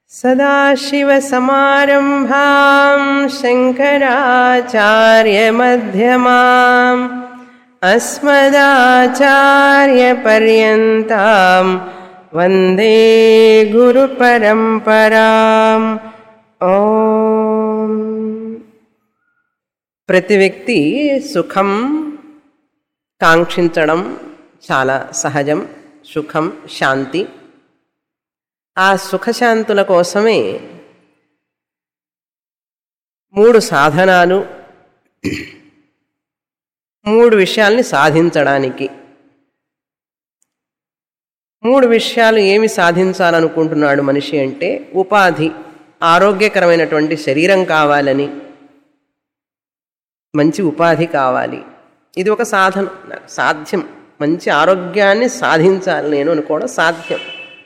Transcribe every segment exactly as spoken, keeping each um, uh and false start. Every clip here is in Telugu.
సదాశివసమారంభాం శంకరాచార్యమధ్యమాం అస్మదాచార్యపర్యంతాం వందే గురుపరంపరాం. ఓం. ప్రతి వ్యక్తి సుఖం కాంక్షించడం చాలా సహజం. సుఖం, శాంతి. ఆ సుఖశాంతుల కోసమే మూడు సాధనాలు, మూడు విషయాల్ని సాధించడానికి. మూడు విషయాలు ఏమి సాధించాలనుకుంటున్నాడు మనిషి అంటే, ఉపాధి, ఆరోగ్యకరమైనటువంటి శరీరం కావాలని, మంచి ఉపాధి కావాలి. ఇది ఒక సాధన, సాధ్యం. మంచి ఆరోగ్యాన్ని సాధించాలి నేను అనుకోవడం సాధ్యం.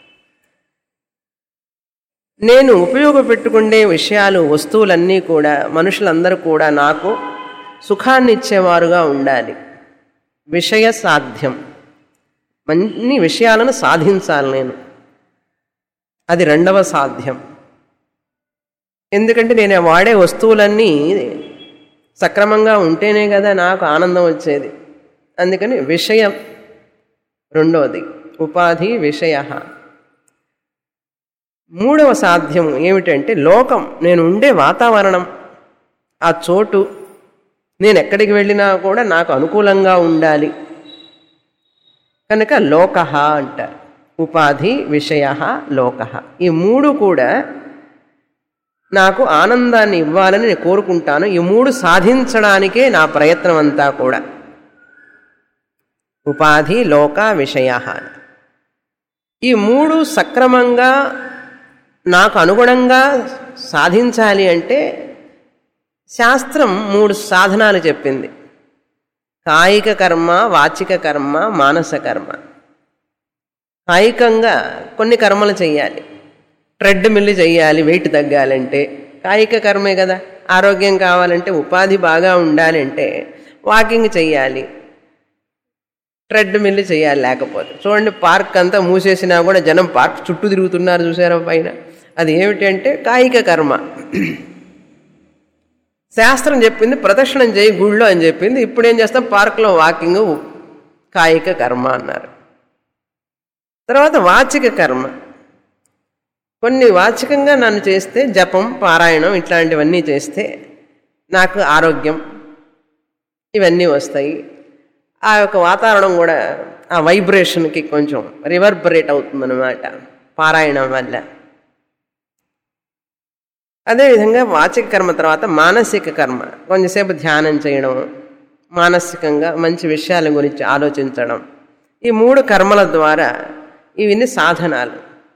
నేను ఉపయోగపెట్టుకునే విషయాలు, వస్తువులన్నీ కూడా, మనుషులందరూ కూడా నాకు సుఖాన్ని ఇచ్చేవారుగా ఉండాలి. విషయ సాధ్యం. అన్ని విషయాలను సాధించాలి నేను. అది రెండవ సాధ్యం. ఎందుకంటే నేను వాడే వస్తువులన్నీ సక్రమంగా ఉంటేనే కదా నాకు ఆనందం వచ్చేది. అందుకని విషయం రెండవది, ఉపాధి, విషయ. మూడవ సాధ్యం ఏమిటంటే లోకం, నేను ఉండే వాతావరణం, ఆ చోటు, నేను ఎక్కడికి వెళ్ళినా కూడా నాకు అనుకూలంగా ఉండాలి. కనుక లోక అంటారు. ఉపాధి, విషయ, లోక. ఈ మూడు కూడా నాకు ఆనందాన్ని ఇవ్వాలని నేను కోరుకుంటాను. ఈ మూడు సాధించడానికే నా ప్రయత్నం అంతా కూడా. ఉపాధి, లోక, విషయ. ఈ మూడు సక్రమంగా నాకు అనుగుణంగా సాధించాలి అంటే శాస్త్రం మూడు సాధనాలు చెప్పింది. కాయిక కర్మ, వాచిక కర్మ, మానస కర్మ. కాయికంగా కొన్ని కర్మలు చెయ్యాలి. ట్రెడ్ మిల్లు చెయ్యాలి వెయిట్ తగ్గాలంటే, కాయిక కర్మే కదా. ఆరోగ్యం కావాలంటే, ఉపాధి బాగా ఉండాలంటే వాకింగ్ చెయ్యాలి, ట్రెడ్ మిల్లు చేయాలి. లేకపోతే చూడండి, పార్క్ అంతా మూసేసినా కూడా జనం పార్క్ చుట్టూ తిరుగుతున్నారు, చూసారా పైన. అది ఏమిటి అంటే కాయిక కర్మ. శాస్త్రం చెప్పింది ప్రదక్షిణం చేయి గుళ్ళో అని చెప్పింది. ఇప్పుడు ఏం చేస్తాం, పార్క్లో వాకింగ్, కాయిక కర్మ అన్నారు. తర్వాత వాచిక కర్మ. కొన్ని వాచికంగా నన్ను చేస్తే, జపం, పారాయణం ఇట్లాంటివన్నీ చేస్తే నాకు ఆరోగ్యం ఇవన్నీ వస్తాయి. ఆ యొక్క వాతావరణం కూడా ఆ వైబ్రేషన్కి కొంచెం రివర్బరేట్ అవుతుందన్నమాట పారాయణం వల్ల. అదేవిధంగా వాచిక కర్మ తర్వాత మానసిక కర్మ. కొంచెంసేపు ధ్యానం చేయడం, మానసికంగా మంచి విషయాల గురించి ఆలోచించడం. ఈ మూడు కర్మల ద్వారా ఇవన్నీ సాధనాలు.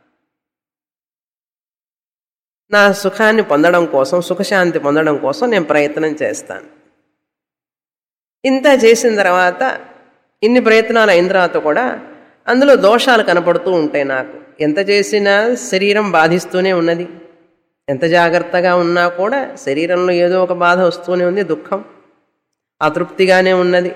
నా సుఖాన్ని పొందడం కోసం, సుఖశాంతి పొందడం కోసం నేను ప్రయత్నం చేస్తాను. ఇంత చేసిన తర్వాత, ఇన్ని ప్రయత్నాలు అయిన తర్వాత కూడా అందులో దోషాలు కనపడుతూ ఉంటాయి నాకు. ఎంత చేసినా శరీరం బాధిస్తూనే ఉన్నది. ఎంత జాగ్రత్తగా ఉన్నా కూడా శరీరంలో ఏదో ఒక బాధ వస్తూనే ఉంది. దుఃఖం, అతృప్తిగానే ఉన్నది.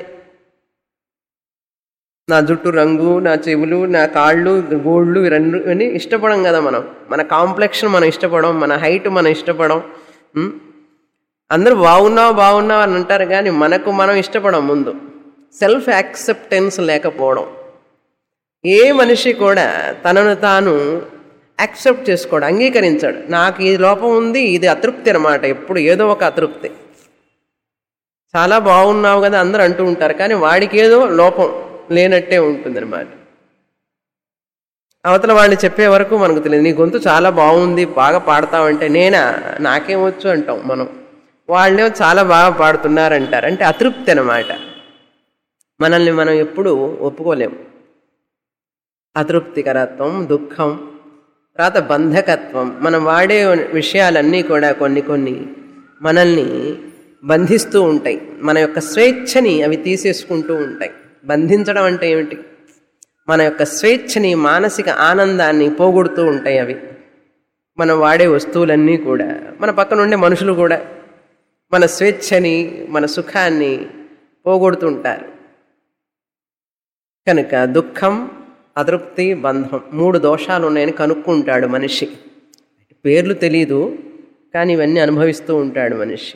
నా జుట్టు రంగు, నా చెవులు, నా కాళ్ళు, గోళ్ళు రెండు ఇవన్నీ ఇష్టపడం కదా మనం. మన కాంప్లెక్షన్ మనం ఇష్టపడం, మన హైట్ మనం ఇష్టపడం. అందరూ బాగున్నావు బాగున్నావు అని అంటారు, కానీ మనకు మనం ఇష్టపడం. ముందు సెల్ఫ్ యాక్సెప్టెన్స్ లేకపోవడం. ఏ మనిషి కూడా తనను తాను యాక్సెప్ట్ చేసుకోడు, అంగీకరించాడు. నాకు ఈ లోపం ఉంది, ఇది అతృప్తి అనమాట. ఎప్పుడు ఏదో ఒక అతృప్తి. చాలా బాగున్నావు కదా అందరూ అంటూ ఉంటారు, కానీ వాడికి ఏదో లోపం లేనట్టే ఉంటుందన్నమాట. అవతల వాళ్ళు చెప్పే వరకు మనకు తెలియదు. నీ గొంతు చాలా బాగుంది, బాగా పాడతావంటే, నేనా, నాకేమొచ్చు అంటాం మనం. వాళ్ళేమో చాలా బాగా పాడుతున్నారంటారు. అంటే అతృప్తి అనమాట. మనల్ని మనం ఎప్పుడూ ఒప్పుకోలేము. అతృప్తికరత్వం, దుఃఖం, తర్వాత బంధకత్వం. మనం వాడే విషయాలన్నీ కూడా కొన్ని కొన్ని మనల్ని బంధిస్తూ ఉంటాయి. మన యొక్క స్వేచ్ఛని అవి తీసేసుకుంటూ ఉంటాయి. బంధించడం అంటే ఏమిటి? మన యొక్క స్వేచ్ఛని, మానసిక ఆనందాన్ని పోగొడుతూ ఉంటాయి అవి. మనం వాడే వస్తువులన్నీ కూడా, మన పక్కన ఉండే మనుషులు కూడా మన స్వేచ్ఛని, మన సుఖాన్ని పోగొడుతుంటారు. కనుక దుఃఖం, అతృప్తి, బంధం మూడు దోషాలు ఉన్నాయని కనుక్కుంటాడు మనిషి. పేర్లు తెలీదు, కానీ ఇవన్నీ అనుభవిస్తూ ఉంటాడు మనిషి.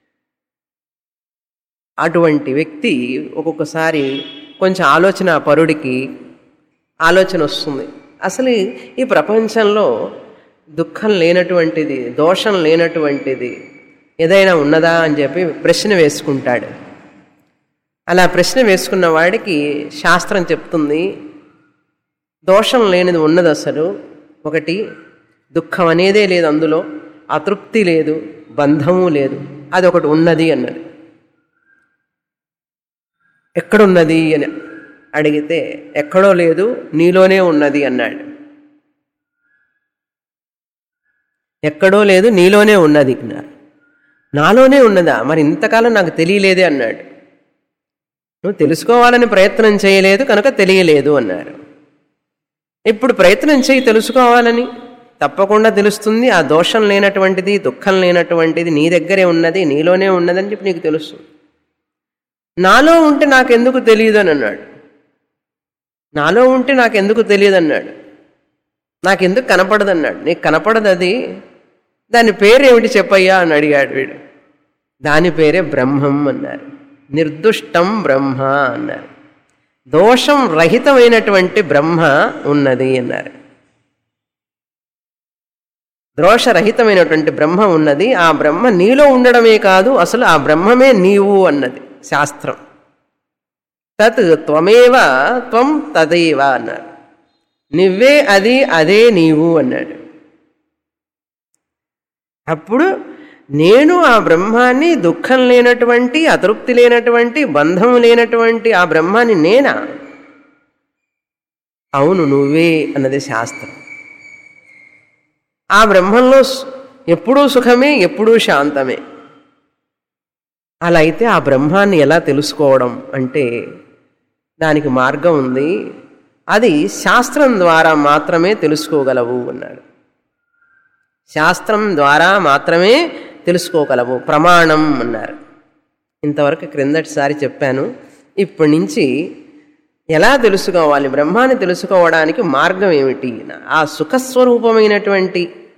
అటువంటి వ్యక్తి ఒక్కొక్కసారి కొంచెం ఆలోచన పరుడికి ఆలోచన వస్తుంది, అసలు ఈ ప్రపంచంలో దుఃఖం లేనటువంటిది, దోషం లేనటువంటిది ఏదైనా ఉన్నదా అని చెప్పి ప్రశ్న వేసుకుంటాడు. అలా ప్రశ్న వేసుకున్న వాడికి శాస్త్రం చెప్తుంది దోషం లేనిది ఉన్నది. అసలు ఒకటి దుఃఖం అనేదే లేదు, అందులో అతృప్తి లేదు, బంధము లేదు, అది ఒకటి ఉన్నది అన్నది. ఎక్కడున్నది అని అడిగితే ఎక్కడో లేదు, నీలోనే ఉన్నది అన్నాడు. ఎక్కడో లేదు, నీలోనే ఉన్నది అన్నారు. నాలోనే ఉన్నదా? మరి ఇంతకాలం నాకు తెలియలేదే అన్నాడు. నువ్వు తెలుసుకోవాలని ప్రయత్నం చేయలేదు కనుక తెలియలేదు అన్నారు. ఇప్పుడు ప్రయత్నం చేయి తెలుసుకోవాలని, తప్పకుండా తెలుస్తుంది. ఆ దోషం లేనటువంటిది, దుఃఖం లేనటువంటిది నీ దగ్గరే ఉన్నది, నీలోనే ఉన్నదని చెప్పి నీకు తెలుస్తుంది. నాలో ఉంటే నాకెందుకు తెలియదు అని అన్నాడు. నాలో ఉంటే నాకెందుకు తెలియదు అన్నాడు. నాకెందుకు కనపడదు అన్నాడు. నీకు కనపడదు, అది దాని పేరేమిటి చెప్పయ్యా అని అడిగాడు వీడు. దాని పేరే బ్రహ్మం అన్నారు. నిర్దుష్టం బ్రహ్మ అన్నారు. దోషం రహితమైనటువంటి బ్రహ్మ ఉన్నది అన్నారు. దోషరహితమైనటువంటి బ్రహ్మ ఉన్నది. ఆ బ్రహ్మ నీలో ఉండడమే కాదు, అసలు ఆ బ్రహ్మమే నీవు అన్నది శాస్త్రం. తత్ త్వమేవ త్వం తదేవ అన్నారు. నువ్వే అది, అదే నీవు అన్నాడు. అప్పుడు నేను ఆ బ్రహ్మాన్ని, దుఃఖం లేనటువంటి, అతృప్తి లేనటువంటి, బంధం లేనటువంటి ఆ బ్రహ్మాన్ని నేనా? అవును నువ్వే అన్నది శాస్త్రం. ఆ బ్రహ్మంలో ఎప్పుడూ సుఖమే, ఎప్పుడూ శాంతమే. అలా అయితే ఆ బ్రహ్మాన్ని ఎలా తెలుసుకోవడం అంటే దానికి మార్గం ఉంది. అది శాస్త్రం ద్వారా మాత్రమే తెలుసుకోగలవు అన్నాడు. శాస్త్రం ద్వారా మాత్రమే తెలుసుకోగలవు, ప్రమాణం అన్నారు. ఇంతవరకు క్రిందటిసారి చెప్పాను. ఇప్పటి నుంచి ఎలా తెలుసుకోవాలి, బ్రహ్మాన్ని తెలుసుకోవడానికి మార్గం ఏమిటి? ఆ సుఖస్వరూపమైనటువంటి,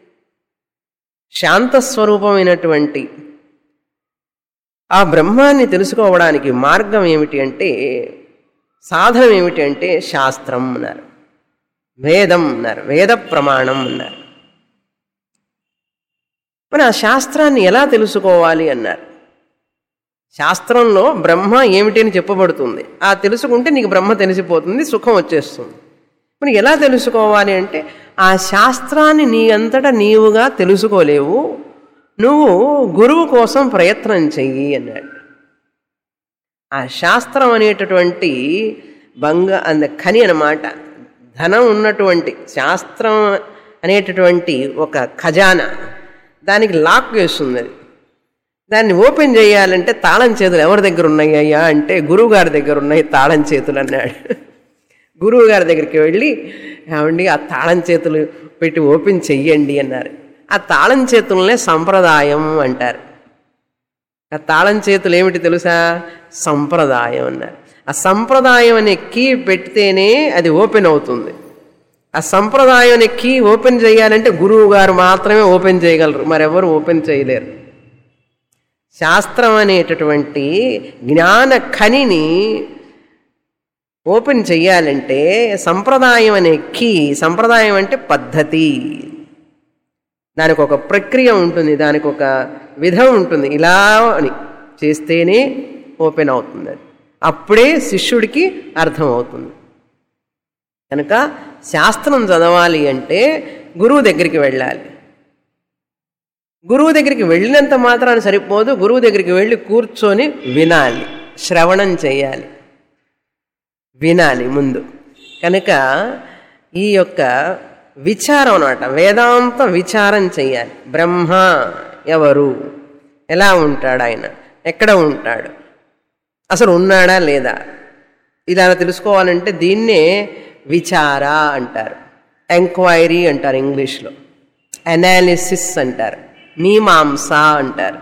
శాంతస్వరూపమైనటువంటి ఆ బ్రహ్మాన్ని తెలుసుకోవడానికి మార్గం ఏమిటి అంటే, సాధనం ఏమిటి అంటే శాస్త్రం అన్నారు, వేదం అన్నారు, వేద ప్రమాణం అన్నారు. మరి ఆ శాస్త్రాన్ని ఎలా తెలుసుకోవాలి అన్నారు. శాస్త్రంలో బ్రహ్మ ఏమిటి అని చెప్పబడుతుంది. ఆ తెలుసుకుంటే నీకు బ్రహ్మ తెలిసిపోతుంది, సుఖం వచ్చేస్తుంది. మరి ఎలా తెలుసుకోవాలి అంటే, ఆ శాస్త్రాన్ని నీ అంతటా నీవుగా తెలుసుకోలేవు, నువ్వు గురువు కోసం ప్రయత్నం చెయ్యి అన్నాడు. ఆ శాస్త్రం అనేటటువంటి బంగ అంద ఖని అన్నమాట, ధనం ఉన్నటువంటి శాస్త్రం అనేటటువంటి ఒక ఖజానా, దానికి లాక్ వేస్తుంది. అది దాన్ని ఓపెన్ చేయాలంటే తాళం చేతులు ఎవరి దగ్గర ఉన్నాయి అయ్యా అంటే గురువు గారి దగ్గర ఉన్నాయి తాళం చేతులు అన్నాడు. గురువు గారి దగ్గరికి వెళ్ళి ఏమండి ఆ తాళం చేతులు పెట్టి ఓపెన్ చెయ్యండి అన్నారు. ఆ తాళం చేతులనే సంప్రదాయం అంటారు. ఆ తాళం చేతులు ఏమిటి తెలుసా? సంప్రదాయం అన్నారు. ఆ సంప్రదాయం అనే కీ పెడితేనే అది ఓపెన్ అవుతుంది. ఆ సంప్రదాయం అనే కీ ఓపెన్ చేయాలంటే గురువు గారు మాత్రమే ఓపెన్ చేయగలరు, మరెవరు ఓపెన్ చేయలేరు. శాస్త్రం అనేటటువంటి జ్ఞాన ఖనిని ఓపెన్ చెయ్యాలంటే సంప్రదాయం అనే కీ, సంప్రదాయం అంటే పద్ధతి, దానికి ఒక ప్రక్రియ ఉంటుంది, దానికి ఒక విధం ఉంటుంది. ఇలా అని చేస్తేనే ఓపెన్ అవుతుంది. అది అప్పుడే శిష్యుడికి అర్థమవుతుంది. కనుక శాస్త్రం చదవాలి అంటే గురువు దగ్గరికి వెళ్ళాలి. గురువు దగ్గరికి వెళ్ళినంత మాత్రాన్ని సరిపోదు, గురువు దగ్గరికి వెళ్ళి కూర్చొని వినాలి, శ్రవణం చేయాలి, వినాలి ముందు. కనుక ఈ యొక్క విచారం అన్నమాట, వేదాంత విచారం చేయాలి. బ్రహ్మ ఎవరు, ఎలా ఉంటాడు, ఆయన ఎక్కడ ఉంటాడు, అసలు ఉన్నాడా లేదా, ఇలా తెలుసుకోవాలంటే దీన్నే విచార అంటారు, ఎంక్వైరీ అంటారు ఇంగ్లీష్లో, అనాలిసిస్ అంటారు, మీమాంస అంటారు.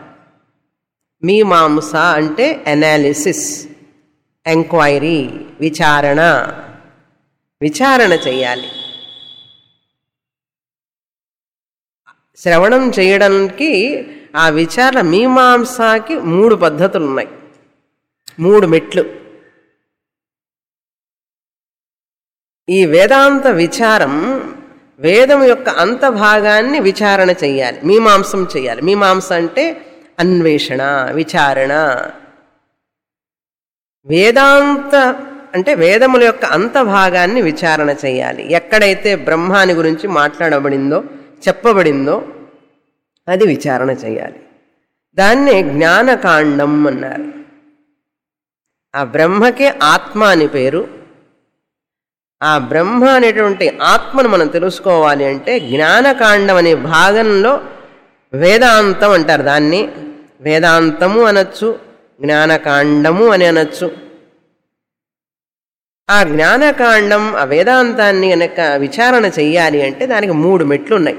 మీమాంస అంటే అనాలిసిస్, ఎంక్వైరీ, విచారణ, విచారణ చెయ్యాలి. శ్రవణం చేయడానికి ఆ విచారణ మీమాంసకి మూడు పద్ధతులు ఉన్నాయి, మూడు మెట్లు. ఈ వేదాంత విచారం వేదం యొక్క అంతభాగాన్ని విచారణ చెయ్యాలి, మీమాంసం చెయ్యాలి. మీమాంస అంటే అన్వేషణ, విచారణ. వేదాంత అంటే వేదముల యొక్క అంతభాగాన్ని విచారణ చెయ్యాలి. ఎక్కడైతే బ్రహ్మాని గురించి మాట్లాడబడిందో చెప్పబడిందో అది విచారణ చెయ్యాలి. దాన్నే జ్ఞానకాండం అన్నారు. ఆ బ్రహ్మకే ఆత్మ అని పేరు. ఆ బ్రహ్మ అనేటువంటి ఆత్మను మనం తెలుసుకోవాలి అంటే జ్ఞానకాండం అనే భాగంలో వేదాంతం అంటారు. దాన్ని వేదాంతము అనొచ్చు, జ్ఞానకాండము అని అనొచ్చు. ఆ జ్ఞానకాండం ఆ వేదాంతాన్ని కనుక విచారణ చెయ్యాలి అంటే దానికి మూడు మెట్లు ఉన్నాయి.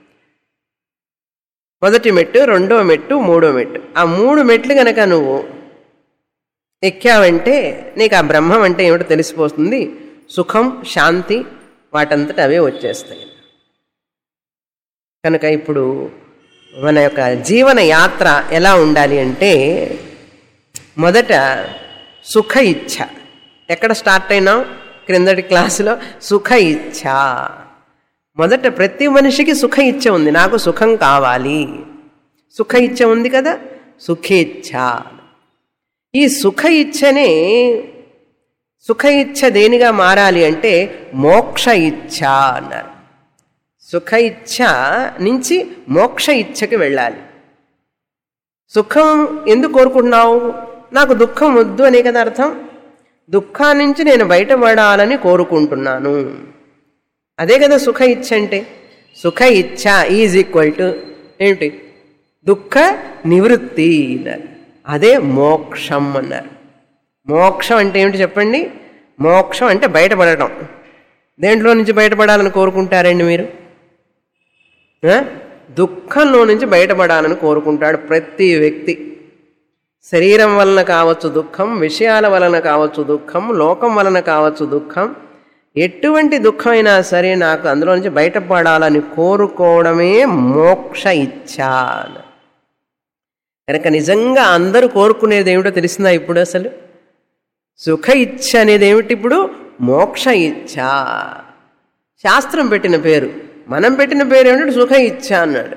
మొదటి మెట్టు, రెండో మెట్టు, మూడో మెట్టు. ఆ మూడు మెట్లు కనుక నువ్వు ఎక్కావంటే నీకు ఆ బ్రహ్మం అంటే ఏమిటో తెలిసిపోతుంది. సుఖం, శాంతి వాటంతట అవే వచ్చేస్తాయి. కనుక ఇప్పుడు మన యొక్క జీవన యాత్ర ఎలా ఉండాలి అంటే మొదట సుఖ ఇచ్ఛ. ఎక్కడ స్టార్ట్ అయినాం? క్రిందటి క్లాసులో సుఖ ఇచ్ఛ. మొదట ప్రతి మనిషికి సుఖ ఇచ్ఛ ఉంది. నాకు సుఖం కావాలి, సుఖ ఇచ్ఛ ఉంది కదా, సుఖేచ్ఛ. ఈ సుఖ ఇచ్ఛనే సుఖ ఇచ్ఛ దేనిగా మారాలి అంటే మోక్ష ఇచ్ఛ అన్నారు. సుఖ ఇచ్ఛ నుంచి మోక్ష ఇచ్ఛకి వెళ్ళాలి. సుఖం ఎందుకు కోరుకుంటున్నావు? నాకు దుఃఖం వద్దు అనే కదా అర్థం. దుఃఖాన్ని నుంచి నేను బయటపడాలని కోరుకుంటున్నాను, అదే కదా సుఖ ఇచ్ఛ అంటే. సుఖ ఇచ్ఛ ఈజ్ ఈక్వల్ టు ఏమిటి? దుఃఖ నివృత్తి అన్నారు. అదే మోక్షం అన్నారు. మోక్షం అంటే ఏమిటి చెప్పండి? మోక్షం అంటే బయటపడటం. దేంట్లో నుంచి బయటపడాలని కోరుకుంటారండి మీరు? దుఃఖంలో నుంచి బయటపడాలని కోరుకుంటాడు ప్రతి వ్యక్తి. శరీరం వలన కావచ్చు దుఃఖం, విషయాల వలన కావచ్చు దుఃఖం, లోకం వలన కావచ్చు దుఃఖం. ఎటువంటి దుఃఖమైనా సరే నాకు అందులో నుంచి బయటపడాలని కోరుకోవడమే మోక్ష ఇచ్ఛ. కనుక నిజంగా అందరూ కోరుకునేది ఏమిటో తెలిసిందా ఇప్పుడు? అసలు సుఖ ఇచ్ఛ అనేది ఏమిటి? ఇప్పుడు మోక్ష ఇచ్ఛ. శాస్త్రం పెట్టిన పేరు, మనం పెట్టిన పేరు ఏమిటంటే సుఖ ఇచ్ఛ అన్నాడు.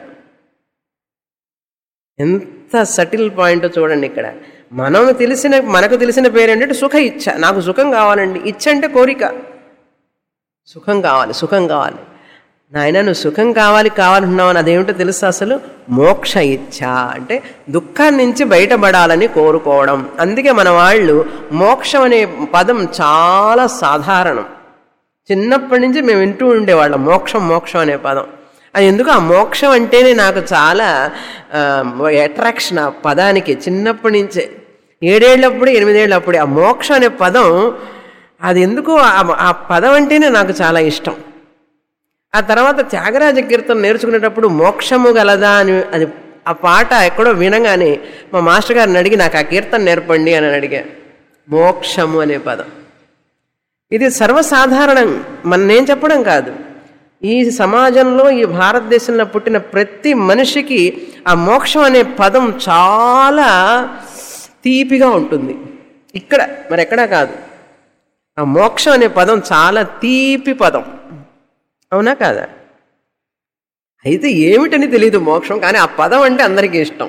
ఎంత సటిల్ పాయింట్ చూడండి ఇక్కడ. మనం తెలిసిన మనకు తెలిసిన పేరు ఏంటంటే సుఖ ఇచ్ఛ. నాకు సుఖం కావాలండి. ఇచ్ఛ అంటే కోరిక, సుఖం కావాలి, సుఖం కావాలి. నాయన నువ్వు సుఖం కావాలి కావాలంటున్నావు అని అదేమిటో తెలుసా? అసలు మోక్ష ఇచ్ఛ అంటే దుఃఖాన్ని నుంచి బయటపడాలని కోరుకోవడం. అందుకే మన వాళ్ళు మోక్షం అనే పదం చాలా సాధారణం. చిన్నప్పటి నుంచి మేము వింటూ ఉండేవాళ్ళం మోక్షం మోక్షం అనే పదం. అది ఎందుకు? ఆ మోక్షం అంటేనే నాకు చాలా అట్రాక్షన్ ఆ పదానికి. చిన్నప్పటి నుంచే ఏడేళ్ళప్పుడు ఎనిమిదేళ్ళప్పుడు ఆ మోక్షం అనే పదం, అది ఎందుకు ఆ పదం అంటేనే నాకు చాలా ఇష్టం. ఆ తర్వాత త్యాగరాజ కీర్తన నేర్చుకునేటప్పుడు మోక్షము గలదా అని అది ఆ పాట ఎక్కడో వినగానే మా మాస్టర్ గారిని అడిగి నాకు ఆ కీర్తన నేర్పండి అని అడిగా. మోక్షము అనే పదం ఇది సర్వసాధారణం, మన నేను చెప్పడం కాదు. ఈ సమాజంలో ఈ భారతదేశంలో పుట్టిన ప్రతి మనిషికి ఆ మోక్షం అనే పదం చాలా తీపిగా ఉంటుంది. ఇక్కడ మరి ఎక్కడా కాదు. ఆ మోక్షం అనే పదం చాలా తీపి పదం, అవునా కాదా? అయితే ఏమిటని తెలియదు మోక్షం, కానీ ఆ పదం అంటే అందరికీ ఇష్టం.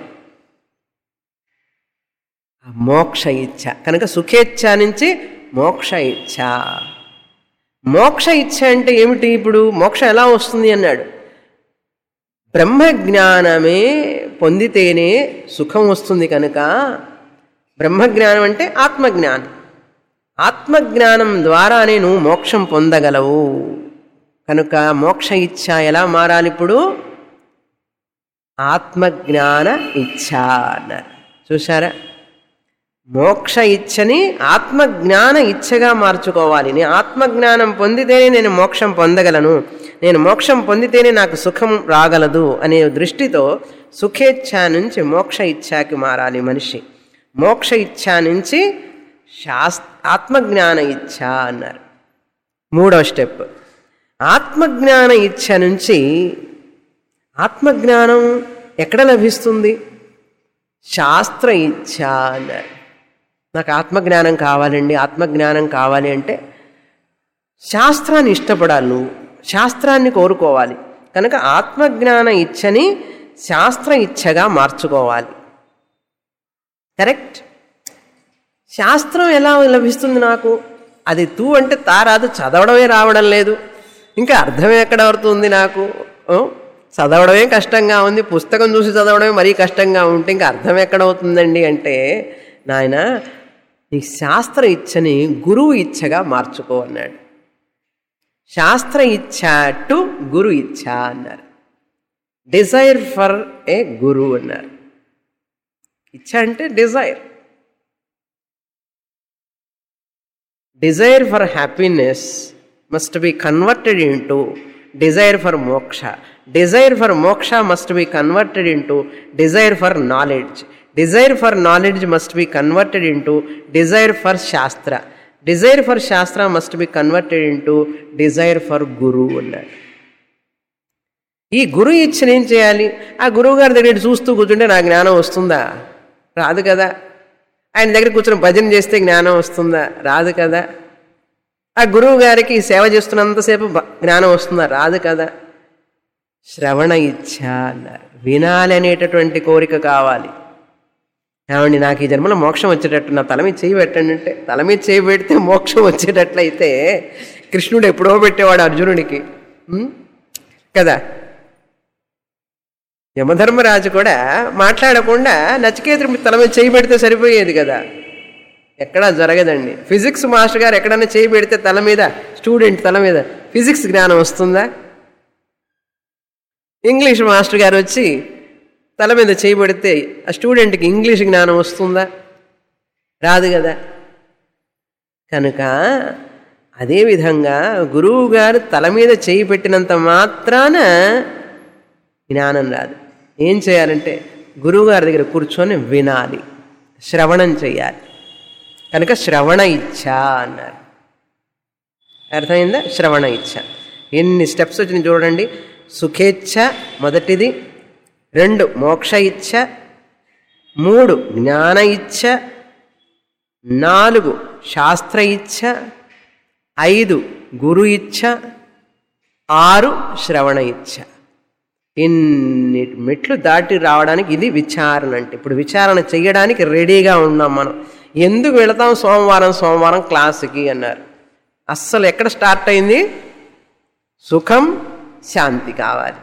మోక్ష ఇచ్ఛ కనుక సుఖేచ్ఛ నుంచి మోక్ష ఇచ్ఛ. మోక్ష ఇచ్ఛ అంటే ఏమిటి? ఇప్పుడు మోక్షం ఎలా వస్తుంది అన్నాడు. బ్రహ్మజ్ఞానమే పొందితేనే సుఖం వస్తుంది. కనుక బ్రహ్మజ్ఞానం అంటే ఆత్మజ్ఞానం. ఆత్మజ్ఞానం ద్వారానే నువ్వు మోక్షం పొందగలవు. కనుక మోక్ష ఇచ్ఛ ఎలా మారాలి? ఇప్పుడు ఆత్మజ్ఞాన ఇచ్ఛ అన్నారు. చూసారా? మోక్ష ఇచ్ఛని ఆత్మజ్ఞాన ఇచ్ఛగా మార్చుకోవాలి. నేను ఆత్మజ్ఞానం పొందితేనే నేను మోక్షం పొందగలను, నేను మోక్షం పొందితేనే నాకు సుఖం రాగలదు అనే దృష్టితో సుఖేచ్ఛ నుంచి మోక్ష ఇచ్ఛకి మారాలి మనిషి. మోక్ష ఇచ్ఛ నుంచి శాస్ ఆత్మజ్ఞాన ఇచ్ఛ అన్నారు. మూడవ స్టెప్. ఆత్మజ్ఞాన ఇచ్ఛ నుంచి ఆత్మజ్ఞానం ఎక్కడ లభిస్తుంది? శాస్త్ర ఇచ్ఛ అన్నారు. నాకు ఆత్మజ్ఞానం కావాలండి, ఆత్మజ్ఞానం కావాలి అంటే శాస్త్రాన్ని ఇష్టపడాలి, నువ్వు శాస్త్రాన్ని కోరుకోవాలి. కనుక ఆత్మజ్ఞాన ఇచ్ఛని శాస్త్ర ఇచ్ఛగా మార్చుకోవాలి. కరెక్ట్. శాస్త్రం ఎలా లభిస్తుంది నాకు? అది తూ అంటే తా రాదు, చదవడమే రావడం లేదు, ఇంకా అర్థమే ఎక్కడ అవుతుంది నాకు? చదవడమే కష్టంగా ఉంది, పుస్తకం చూసి చదవడమే మరీ కష్టంగా ఉంటే ఇంకా అర్థం ఎక్కడవుతుందండి అంటే, నాయన నీ శాస్త్ర ఇచ్ఛని గురువు ఇచ్ఛగా మార్చుకో అన్నాడు. శాస్త్ర ఇచ్ఛ టు గురు ఇచ్ఛ అన్నారు. డిజైర్ ఫర్ ఏ గురు అన్నారు. ఇచ్ఛ అంటే desire. Desire for happiness must be converted into desire for moksha. Desire for moksha must be converted into desire for knowledge. Desire for knowledge must be converted into desire for shastra. Desire for shastra must be converted into desire for guru అన్నాడు. ఈ గురు ఇచ్ఛను ఏం చేయాలి? ఆ గురువు గారి దగ్గర చూస్తూ కూర్చుంటే నా జ్ఞానం వస్తుందా? రాదు కదా. ఆయన దగ్గర కూర్చొని భజన చేస్తే జ్ఞానం వస్తుందా? రాదు కదా. ఆ గురువు గారికి సేవ చేస్తున్నంతసేపు జ్ఞానం వస్తుందా? రాదు కదా. శ్రవణ ఇచ్ఛ అన్నారు. వినాలి అనేటటువంటి కోరిక కావాలి. ఏమండి నాకు ఈ జన్మలో మోక్షం వచ్చేటట్టు నా తల మీద చేయి పెట్టండి అంటే, తల మీద చేయి పెడితే మోక్షం వచ్చేటట్లయితే కృష్ణుడు ఎప్పుడో పెట్టేవాడు అర్జునుడికి కదా. యమధర్మరాజు కూడా మాట్లాడకుండా నచికేతుడి తల మీద చేయి పెడితే సరిపోయేది కదా. ఎక్కడా జరగదండి. ఫిజిక్స్ మాస్టర్ గారు ఎక్కడైనా చేయి పెడితే తల మీద, స్టూడెంట్ తల మీద ఫిజిక్స్ జ్ఞానం వస్తుందా? ఇంగ్లీష్ మాస్టర్ గారు వచ్చి తల మీద చేయి పెడితే ఆ స్టూడెంట్కి ఇంగ్లీష్ జ్ఞానం వస్తుందా? రాదు కదా. కనుక అదేవిధంగా గురువు గారు తల మీద చేయి పెట్టినంత మాత్రాన జ్ఞానం రాదు. ఏం చేయాలంటే గురువుగారి దగ్గర కూర్చొని వినాలి, శ్రవణం చేయాలి. కనుక శ్రవణ ఇచ్ఛ అన్నారు. అర్థమైందా? శ్రవణ ఇచ్ఛ. ఎన్ని స్టెప్స్ వచ్చినాయి చూడండి. సుఖేచ్ఛ మొదటిది, రెండు మోక్ష ఇచ్ఛ, మూడు జ్ఞాన ఇచ్ఛ, నాలుగు శాస్త్ర ఇచ్ఛ, ఐదు గురు ఇచ్ఛ, ఆరు శ్రవణ ఇచ్ఛ. ఇన్ని మెట్లు దాటి రావడానికి ఇది విచారణ అంటే. ఇప్పుడు విచారణ చేయడానికి రెడీగా ఉన్నాం మనం. ఎందుకు వెళతాం సోమవారం సోమవారం క్లాసుకి అన్నారు. అస్సలు ఎక్కడ స్టార్ట్ అయింది? సుఖం శాంతి కావాలి.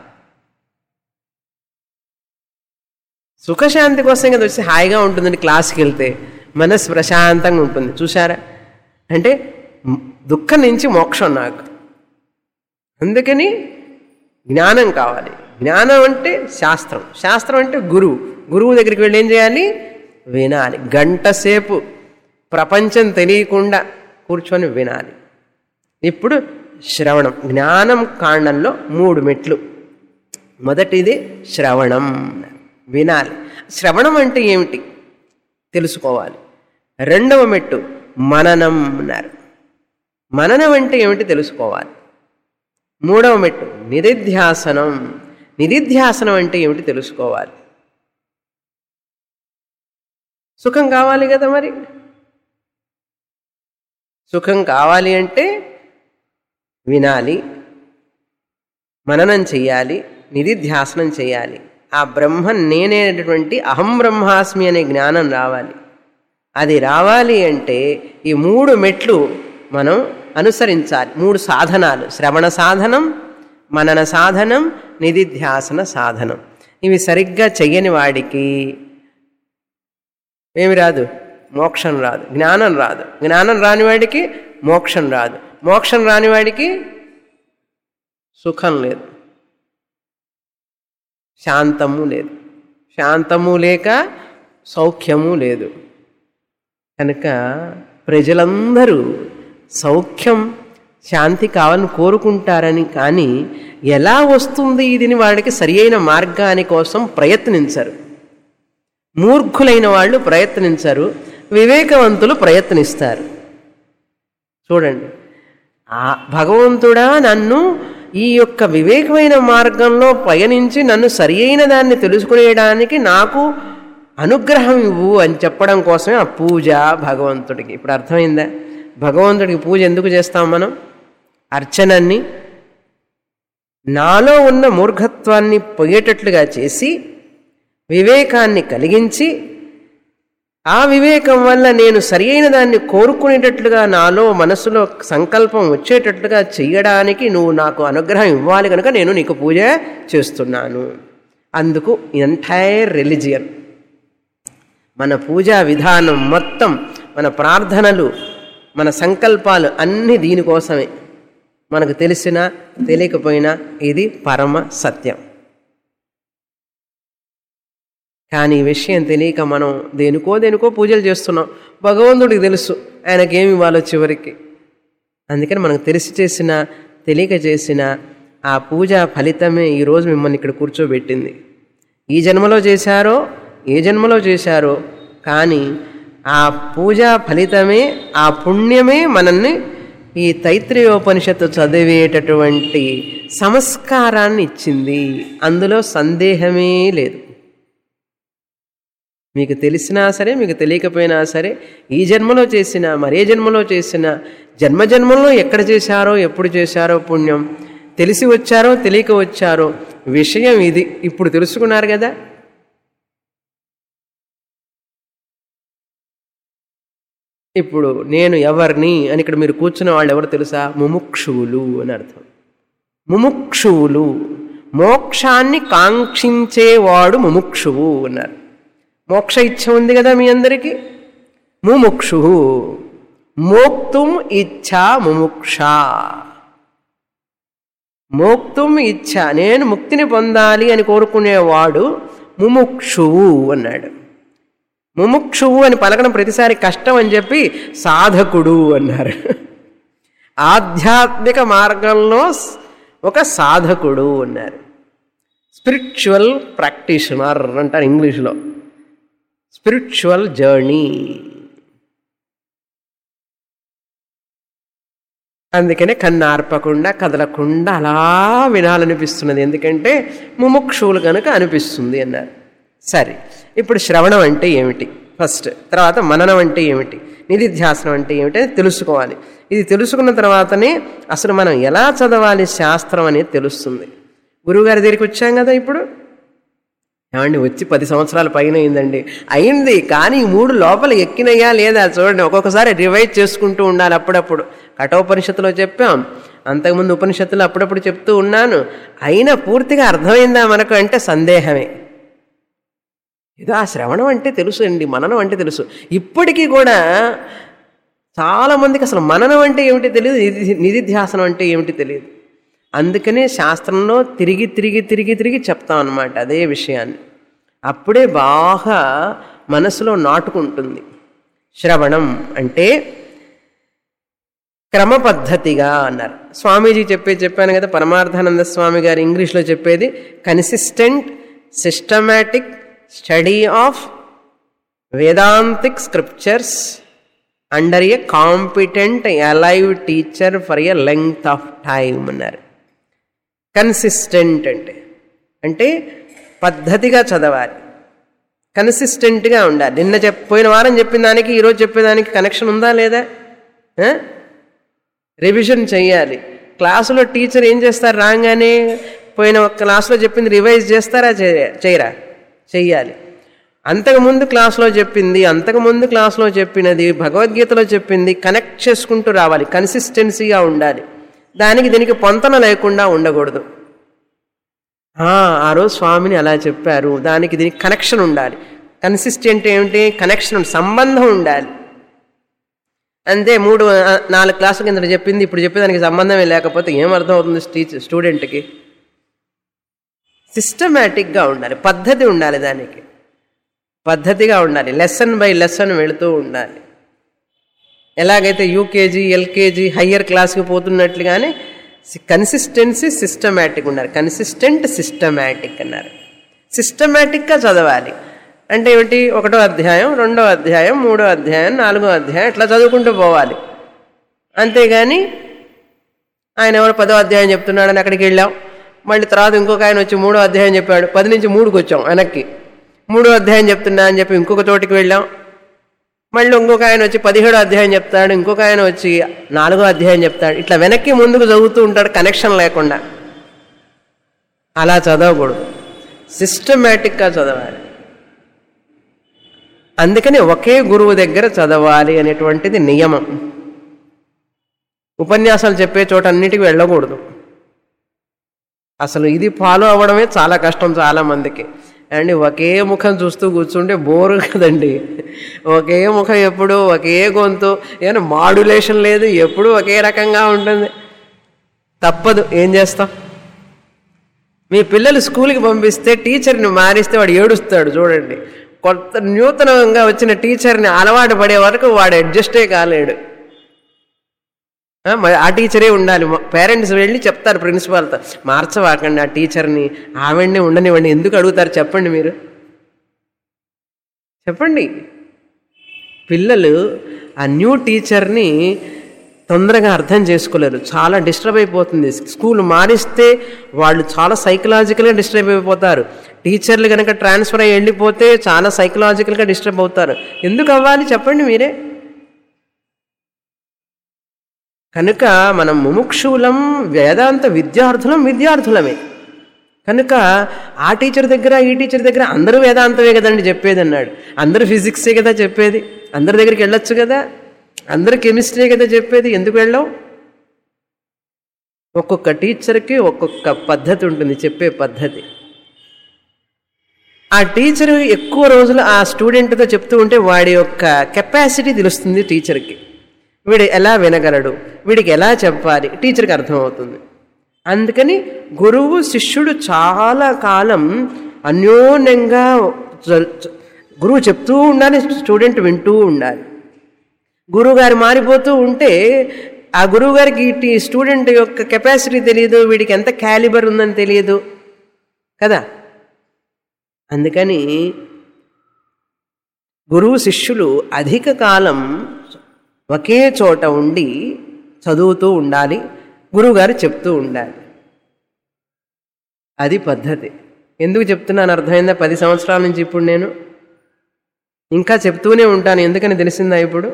సుఖశాంతి కోసం కదా వచ్చి హాయిగా ఉంటుందండి. క్లాస్కి వెళ్తే మనసు ప్రశాంతంగా ఉంటుంది. చూసారా? అంటే దుఃఖం నుంచి మోక్షం నాకు. అందుకని జ్ఞానం కావాలి. జ్ఞానం అంటే శాస్త్రం, శాస్త్రం అంటే గురువు. గురువు దగ్గరికి వెళ్ళి ఏం చేయాలి? వినాలి. గంట సేపు ప్రపంచం తెలియకుండా కూర్చొని వినాలి. ఇప్పుడు శ్రవణం. జ్ఞానం కాండంలో మూడు మెట్లు. మొదటిది శ్రవణం, వినాలి. శ్రవణం అంటే ఏమిటి తెలుసుకోవాలి. రెండవ మెట్టు మననం అన్నారు. మననం అంటే ఏమిటి తెలుసుకోవాలి. మూడవ మెట్టు నిధిధ్యాసనం. నిధిధ్యాసనం అంటే ఏమిటి తెలుసుకోవాలి. సుఖం కావాలి కదా. మరి సుఖం కావాలి అంటే వినాలి, మననం చెయ్యాలి, నిధిధ్యాసనం చేయాలి. ఆ బ్రహ్మ నేనేటటువంటి అహం బ్రహ్మాస్మి అనే జ్ఞానం రావాలి. అది రావాలి అంటే ఈ మూడు మెట్లు మనం అనుసరించాలి. మూడు సాధనాలు: శ్రవణ సాధనం, మనన సాధనం, నిధిధ్యాసన సాధనం. ఇవి సరిగ్గా చెయ్యని వాడికి ఏమి రాదు? మోక్షం రాదు, జ్ఞానం రాదు. జ్ఞానం రానివాడికి మోక్షం రాదు, మోక్షం రానివాడికి సుఖం లేదు, శాంతము లేదు. శాంతము లేక సౌఖ్యము లేదు. కనుక ప్రజలందరూ సౌఖ్యం శాంతి కావాలని కోరుకుంటారని, కానీ ఎలా వస్తుంది ఇదిని వాడికి సరి అయిన మార్గాని కోసం ప్రయత్నించరు. మూర్ఖులైన వాళ్ళు ప్రయత్నించరు, వివేకవంతులు ప్రయత్నిస్తారు. చూడండి, ఆ భగవంతుడా నన్ను ఈ యొక్క వివేకమైన మార్గంలో పయనించి నన్ను సరి అయిన దాన్ని తెలుసుకునేయడానికి నాకు అనుగ్రహం ఇవ్వు అని చెప్పడం కోసమే ఆ పూజ భగవంతుడికి. ఇప్పుడు అర్థమైందా? భగవంతుడికి పూజ ఎందుకు చేస్తాం మనం? అర్చనని నాలో ఉన్న మూర్ఖత్వాన్ని పోయేటట్లుగా చేసి వివేకాన్ని కలిగించి ఆ వివేకం వల్ల నేను సరి అయిన దాన్ని కోరుకునేటట్లుగా నాలో మనసులో సంకల్పం వచ్చేటట్లుగా చెయ్యడానికి నువ్వు నాకు అనుగ్రహం ఇవ్వాలి కనుక నేను నీకు పూజ చేస్తున్నాను. అందుకు ఎంటైర్ రిలిజియన్, మన పూజా విధానం మొత్తం, మన ప్రార్థనలు, మన సంకల్పాలు అన్నీ దీనికోసమే. మనకు తెలిసినా తెలియకపోయినా ఇది పరమ సత్యం. కానీ ఈ విషయం తెలియక మనం దేనికో దేనికో పూజలు చేస్తున్నాం. భగవంతుడికి తెలుసు ఆయనకేమి ఇవ్వాలో చివరికి. అందుకని మనకు తెలిసి చేసిన తెలియక చేసిన ఆ పూజా ఫలితమే ఈరోజు మిమ్మల్ని ఇక్కడ కూర్చోబెట్టింది. ఈ జన్మలో చేశారో ఏ జన్మలో చేశారో కానీ ఆ పూజా ఫలితమే, ఆ పుణ్యమే మనల్ని ఈ తైత్రీయోపనిషత్తు చదివేటటువంటి సంస్కారాన్ని ఇచ్చింది. అందులో సందేహమే లేదు. మీకు తెలిసినా సరే మీకు తెలియకపోయినా సరే ఈ జన్మలో చేసినా మరే జన్మలో చేసినా జన్మజన్మల్లో ఎక్కడ చేశారో ఎప్పుడు చేశారో పుణ్యం, తెలిసి వచ్చారో తెలియక వచ్చారో విషయం ఇది. ఇప్పుడు తెలుసుకున్నారు కదా. ఇప్పుడు నేను ఎవరిని అని ఇక్కడ మీరు కూర్చున్న వాళ్ళు ఎవరు తెలుసా? ముముక్షువులు అని అర్థం. ముముక్షువులు, మోక్షాన్ని కాంక్షించేవాడు ముముక్షువు అన్నారు. మోక్ష ఇచ్ఛ ఉంది కదా మీ అందరికీ. ముముక్షు, మోక్తుం ఇచ్ఛా ముముక్ష. మోక్తుం ఇచ్ఛ, నేను ముక్తిని పొందాలి అని కోరుకునేవాడు ముముక్షువు అన్నాడు. ముముక్షువు అని పలకడం ప్రతిసారి కష్టం అని చెప్పి సాధకుడు అన్నారు. ఆధ్యాత్మిక మార్గంలో ఒక సాధకుడు అన్నారు. స్పిరిచువల్ ప్రాక్టీషనర్ అంటారు ఇంగ్లీష్లో. Spiritual journey. అందుకనే కన్ను ఆర్పకుండా కదలకుండా అలా వినాలనిపిస్తున్నది. ఎందుకంటే ముముక్షువులు కనుక అనిపిస్తుంది అన్నారు. సరే, ఇప్పుడు శ్రవణం అంటే ఏమిటి ఫస్ట్, తర్వాత మననం అంటే ఏమిటి, నిధిధ్యాసనం అంటే ఏమిటి అని తెలుసుకోవాలి. ఇది తెలుసుకున్న తర్వాతనే అసలు మనం ఎలా చదవాలి శాస్త్రం అనేది తెలుస్తుంది. గురువుగారి దగ్గరికి వచ్చాం కదా. ఇప్పుడు ఏమండి వచ్చి పది సంవత్సరాల పైన అయిందండి. అయింది, కానీ ఈ మూడు లోపల ఎక్కినయ్యా లేదా చూడండి. ఒక్కొక్కసారి రివైజ్ చేసుకుంటూ ఉండాలి. అప్పుడప్పుడు కఠోపనిషత్తులో చెప్పాం, అంతకుముందు ఉపనిషత్తులు అప్పుడప్పుడు చెప్తూ ఉన్నాను. అయినా పూర్తిగా అర్థమైందా మనకు అంటే సందేహమే. ఏదో ఆ శ్రవణం అంటే తెలుసు అండి, మననం అంటే తెలుసు. ఇప్పటికీ కూడా చాలామందికి అసలు మననం అంటే ఏమిటి తెలియదు, నిధి నిధిధ్యాసనం అంటే ఏమిటి తెలియదు. అందుకనే శాస్త్రంలో తిరిగి తిరిగి తిరిగి తిరిగి చెప్తాం అన్నమాట అదే విషయాన్ని. అప్పుడే బాగా మనసులో నాటుకుంటుంది. శ్రవణం అంటే క్రమ పద్ధతిగా అన్నారు. స్వామీజీ చెప్పేది చెప్పాను కదా, పరమార్థానంద స్వామి గారు ఇంగ్లీష్లో చెప్పేది consistent systematic study of Vedantic scriptures under a competent alive teacher for a length of time అన్నారు. కన్సిస్టెంట్ అంటే అంటే పద్ధతిగా చదవాలి, కన్సిస్టెంట్గా ఉండాలి. నిన్న చెప్ పోయిన వారం చెప్పిన దానికి ఈరోజు చెప్పేదానికి కనెక్షన్ ఉందా లేదా? రివిజన్ చెయ్యాలి. క్లాసులో టీచర్ ఏం చేస్తారు, రాగానే పోయిన క్లాసులో చెప్పింది రివైజ్ చేస్తారా చేయరా? చెయ్యాలి. అంతకుముందు క్లాసులో చెప్పింది అంతకుముందు క్లాసులో చెప్పినది భగవద్గీతలో చెప్పింది కనెక్ట్ చేసుకుంటూ రావాలి. కన్సిస్టెన్సీగా ఉండాలి. దానికి దీనికి పొంతన లేకుండా ఉండకూడదు. ఆ రోజు స్వామిని అలా చెప్పారు, దానికి దీనికి కనెక్షన్ ఉండాలి. కన్సిస్టెంట్ ఏమిటి? కనెక్షన్, సంబంధం ఉండాలి. అంతే. మూడు నాలుగు క్లాసుల కింద చెప్పింది ఇప్పుడు చెప్పేదానికి సంబంధమే లేకపోతే ఏమర్థం అవుతుంది టీచర్ స్టూడెంట్కి? సిస్టమేటిక్గా ఉండాలి, పద్ధతి ఉండాలి, దానికి పద్ధతిగా ఉండాలి. లెసన్ బై లెసన్ వెళుతూ ఉండాలి. ఎలాగైతే యూకేజీ ఎల్కేజీ హయ్యర్ క్లాస్కి పోతున్నట్లుగానే కన్సిస్టెన్సీ సిస్టమేటిక్ ఉండాలి. కన్సిస్టెంట్ సిస్టమేటిక్ అన్నారు. సిస్టమేటిక్గా చదవాలి అంటే ఏమిటి? ఒకటో అధ్యాయం, రెండో అధ్యాయం, మూడో అధ్యాయం, నాలుగో అధ్యాయం ఇట్లా చదువుకుంటూ పోవాలి. అంతేగాని ఆయన ఎవరు పదో అధ్యాయం చెప్తున్నాడని అక్కడికి వెళ్ళాం. మళ్ళీ తర్వాత ఇంకొక ఆయన వచ్చి మూడో అధ్యాయం చెప్పాడు. పది నుంచి మూడుకి వచ్చాం వెనక్కి. మూడో అధ్యాయం చెప్తున్నా అని చెప్పి ఇంకొక చోటికి వెళ్ళాం. మళ్ళీ ఇంకొక ఆయన వచ్చి పదిహేడో అధ్యాయం చెప్తాడు. ఇంకొక ఆయన వచ్చి నాలుగో అధ్యాయం చెప్తాడు. ఇట్లా వెనక్కి ముందుకు చదువుతూ ఉంటాడు కనెక్షన్ లేకుండా. అలా చదవకూడదు, సిస్టమేటిక్గా చదవాలి. అందుకని ఒకే గురువు దగ్గర చదవాలి అనేటువంటిది నియమం. ఉపన్యాసాలు చెప్పే చోట అన్నిటికీ వెళ్ళకూడదు. అసలు ఇది ఫాలో అవ్వడమే చాలా కష్టం చాలా మందికి. అండ్ ఒకే ముఖం చూస్తూ కూర్చుంటే బోరు కదండి. ఒకే ముఖం ఎప్పుడు ఒకే గొంతు, ఏమైనా మాడ్యులేషన్ లేదు, ఎప్పుడు ఒకే రకంగా ఉంటుంది. తప్పదు, ఏం చేస్తాం. మీ పిల్లలు స్కూల్కి పంపిస్తే టీచర్ని మారిస్తే వాడు ఏడుస్తాడు చూడండి. కొత్త నూతనంగా వచ్చిన టీచర్ని అలవాటు పడే వరకు వాడు అడ్జస్టే కాలేడు. ఆ టీచరే ఉండాలి. పేరెంట్స్ వెళ్ళి చెప్తారు ప్రిన్సిపాల్తో, మార్చవాకండి ఆ టీచర్ని, ఆవిడ్ని ఉండనివ్వండి. ఎందుకు అడుగుతారు చెప్పండి, మీరు చెప్పండి. పిల్లలు ఆ న్యూ టీచర్ని తొందరగా అర్థం చేసుకోలేరు, చాలా డిస్టర్బ్ అయిపోతుంది. స్కూల్ మారిస్తే వాళ్ళు చాలా సైకలాజికల్గా డిస్టర్బ్ అయిపోతారు. టీచర్లు కనుక ట్రాన్స్ఫర్ అయ్యి వెళ్ళిపోతే చాలా సైకలాజికల్గా డిస్టర్బ్ అవుతారు. ఎందుకు అవ్వాలి చెప్పండి మీరే. కనుక మనం ముముక్షువులం, వేదాంత విద్యార్థులం విద్యార్థులమే. కనుక ఆ టీచర్ దగ్గర ఈ టీచర్ దగ్గర అందరూ వేదాంతమే కదండి చెప్పేది అన్నాడు. అందరూ ఫిజిక్సే కదా చెప్పేది, అందరి దగ్గరికి వెళ్ళొచ్చు కదా, అందరు కెమిస్ట్రీ కదా చెప్పేది, ఎందుకు వెళ్ళాం. ఒక్కొక్క టీచర్కి ఒక్కొక్క పద్ధతి ఉంటుంది, చెప్పే పద్ధతి. ఆ టీచరు ఎక్కువ రోజులు ఆ స్టూడెంట్తో చెప్తూ ఉంటే వాడి యొక్క కెపాసిటీ తెలుస్తుంది టీచర్కి. వీడు ఎలా వినగలడు, వీడికి ఎలా చెప్పాలి, టీచర్కి అర్థమవుతుంది. అందుకని గురువు శిష్యుడు చాలా కాలం అన్యోన్యంగా గురువు చెప్తూ ఉండాలి, స్టూడెంట్ వింటూ ఉండాలి. గురువుగారు మారిపోతూ ఉంటే ఆ గురువుగారికి స్టూడెంట్ యొక్క కెపాసిటీ తెలియదు, వీడికి ఎంత క్యాలిబర్ ఉందని తెలియదు కదా. అందుకని గురువు శిష్యులు అధిక కాలం ఒకే చోట ఉండి చదువుతూ ఉండాలి, గురువుగారు చెప్తూ ఉండాలి. అది పద్ధతి. ఎందుకు చెప్తున్నాను అర్థమైందా? పది సంవత్సరాల నుంచి ఇప్పుడు నేను ఇంకా చెప్తూనే ఉంటాను. ఎందుకని తెలిసిందా? ఇప్పుడు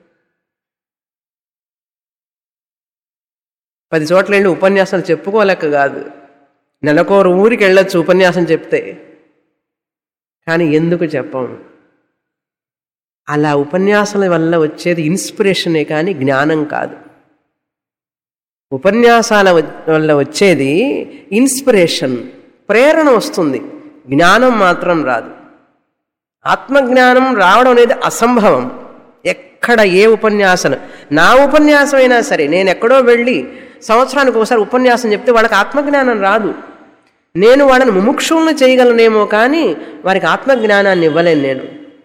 పది చోట్ల వెళ్ళి ఉపన్యాసాలు చెప్పుకోలేక కాదు, నెలకోరు ఊరికి వెళ్ళొచ్చు ఉపన్యాసం చెప్తే. కానీ ఎందుకు చెప్పం? అలా ఉపన్యాసాల వల్ల వచ్చేది ఇన్స్పిరేషనే కానీ జ్ఞానం కాదు. ఉపన్యాసాల వల్ల వచ్చేది ఇన్స్పిరేషన్, ప్రేరణ వస్తుంది, జ్ఞానం మాత్రం రాదు. ఆత్మజ్ఞానం రావడం అనేది అసంభవం. ఎక్కడ ఏ ఉపన్యాసం, నా ఉపన్యాసం అయినా సరే, నేను ఎక్కడో వెళ్ళి సంవత్సరానికి ఒకసారి ఉపన్యాసం చెప్తే వాళ్ళకి ఆత్మజ్ఞానం రాదు. నేను వాళ్ళని ముముక్షుల్ని చేయగలనేమో కానీ వారికి ఆత్మజ్ఞానాన్ని ఇవ్వలేను నేను.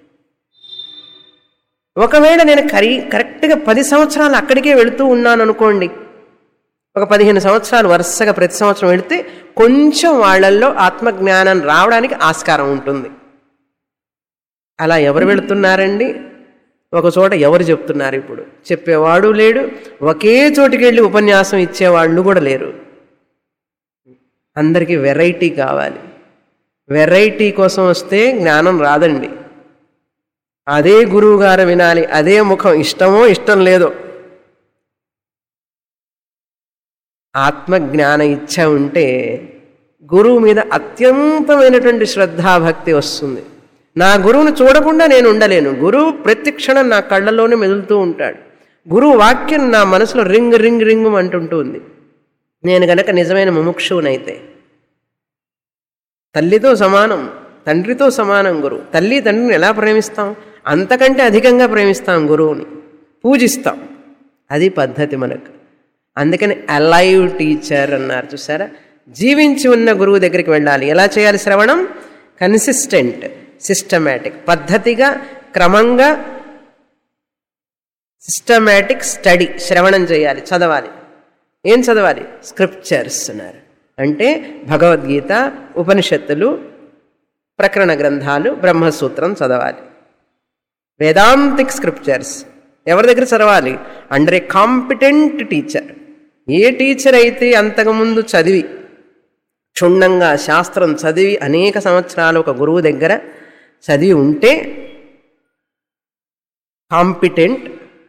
ఒకవేళ నేను కరీ కరెక్ట్గా పది సంవత్సరాలు అక్కడికే వెళుతూ ఉన్నాను అనుకోండి, ఒక పదిహేను సంవత్సరాలు వరుసగా ప్రతి సంవత్సరం వెళితే కొంచెం వాళ్ళల్లో ఆత్మజ్ఞానం రావడానికి ఆస్కారం ఉంటుంది. అలా ఎవరు వెళుతున్నారండి? ఒక చోట ఎవరు చెప్తున్నారు? ఇప్పుడు చెప్పేవాడు లేడు, ఒకే చోటుకి వెళ్ళి ఉపన్యాసం ఇచ్చేవాళ్ళు కూడా లేరు. అందరికీ వెరైటీ కావాలి. వెరైటీ కోసం వస్తే జ్ఞానం రాదండి. అదే గురువు గారు వినాలి, అదే ముఖం, ఇష్టమో ఇష్టం లేదో. ఆత్మజ్ఞాన ఇచ్ఛ ఉంటే గురువు మీద అత్యంతమైనటువంటి శ్రద్ధాభక్తి వస్తుంది. నా గురువును చూడకుండా నేను ఉండలేను. గురువు ప్రతి క్షణం నా కళ్ళలోనే మెదులుతూ ఉంటాడు. గురువు వాక్యం నా మనసులో రింగ్ రింగ్ రింగ్ అంటుంటుంది. నేను గనక నిజమైన ముముక్షువునైతే తల్లితో సమానం, తండ్రితో సమానం గురువు. తల్లి తండ్రిని ఎలా ప్రేమిస్తాం? అంతకంటే అధికంగా ప్రేమిస్తాం గురువుని, పూజిస్తాం. అది పద్ధతి మనకు. అందుకని అలైవ్ టీచర్ అన్నారు చూసారా. జీవించి ఉన్న గురువు దగ్గరికి వెళ్ళాలి. ఎలా చేయాలి శ్రవణం? కన్సిస్టెంట్, సిస్టమేటిక్, పద్ధతిగా, క్రమంగా సిస్టమేటిక్ స్టడీ శ్రవణం చేయాలి, చదవాలి. ఏం చదవాలి? స్క్రిప్చర్స్ అన్నారు. అంటే భగవద్గీత, ఉపనిషత్తులు, ప్రకరణ గ్రంథాలు, బ్రహ్మసూత్రం చదవాలి. వేదాంతిక్ స్క్రిప్చర్స్ ఎవరి దగ్గర చదవాలి? Under a competent teacher. A teacher అయితే అంతకుముందు చదివి క్షుణ్ణంగా శాస్త్రం చదివి అనేక సంవత్సరాలు ఒక గురువు దగ్గర చదివి ఉంటే కాంపిటెంట్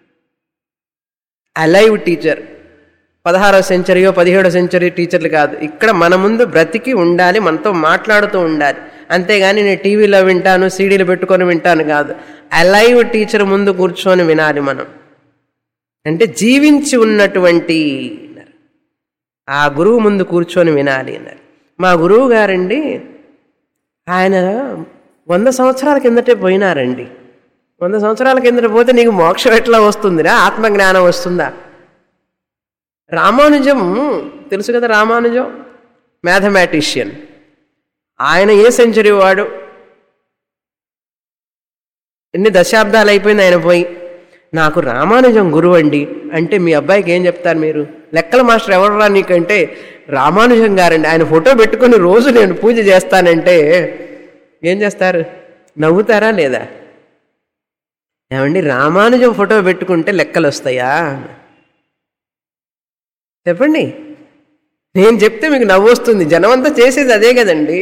అలైవ్ టీచర్, పదహారవ సెంచరీయో పదిహేడో సెంచరీ టీచర్లు కాదు, ఇక్కడ మన ముందు బ్రతికి ఉండాలి, మనతో మాట్లాడుతూ ఉండాలి. అంతేగాని నేను టీవీలో వింటాను, సీడీలు పెట్టుకొని వింటాను కాదు. అలైవ్ టీచర్ ముందు కూర్చొని వినాలి మనం. అంటే జీవించి ఉన్నటువంటి ఆ గురువు ముందు కూర్చొని వినాలి అన్నారు. మా గురువు గారండి ఆయన వంద సంవత్సరాల కిందటే పోయినారండి. వంద సంవత్సరాల కిందట పోతే నీకు మోక్షం ఎట్లా వస్తుందిరా, ఆత్మజ్ఞానం వస్తుందా? రామానుజం తెలుసు కదా, రామానుజం మ్యాథమెటిషియన్. ఆయన ఏ సెంచరీ వాడు, ఎన్ని దశాబ్దాలు అయిపోయింది ఆయన పోయి. నాకు రామానుజం గురువు అండి అంటే మీ అబ్బాయికి ఏం చెప్తారు మీరు? లెక్కల మాస్టర్ ఎవరురా నీకంటే రామానుజం గారండి, ఆయన ఫోటో పెట్టుకొని రోజు నేను పూజ చేస్తానంటే ఏం చేస్తారు? నవ్వుతారా లేదా? ఏమండి రామానుజం ఫోటో పెట్టుకుంటే లెక్కలు వస్తాయా చెప్పండి? నేను చెప్తే మీకు నవ్వు వస్తుంది, జనమంతా చేసేది అదే కదండి.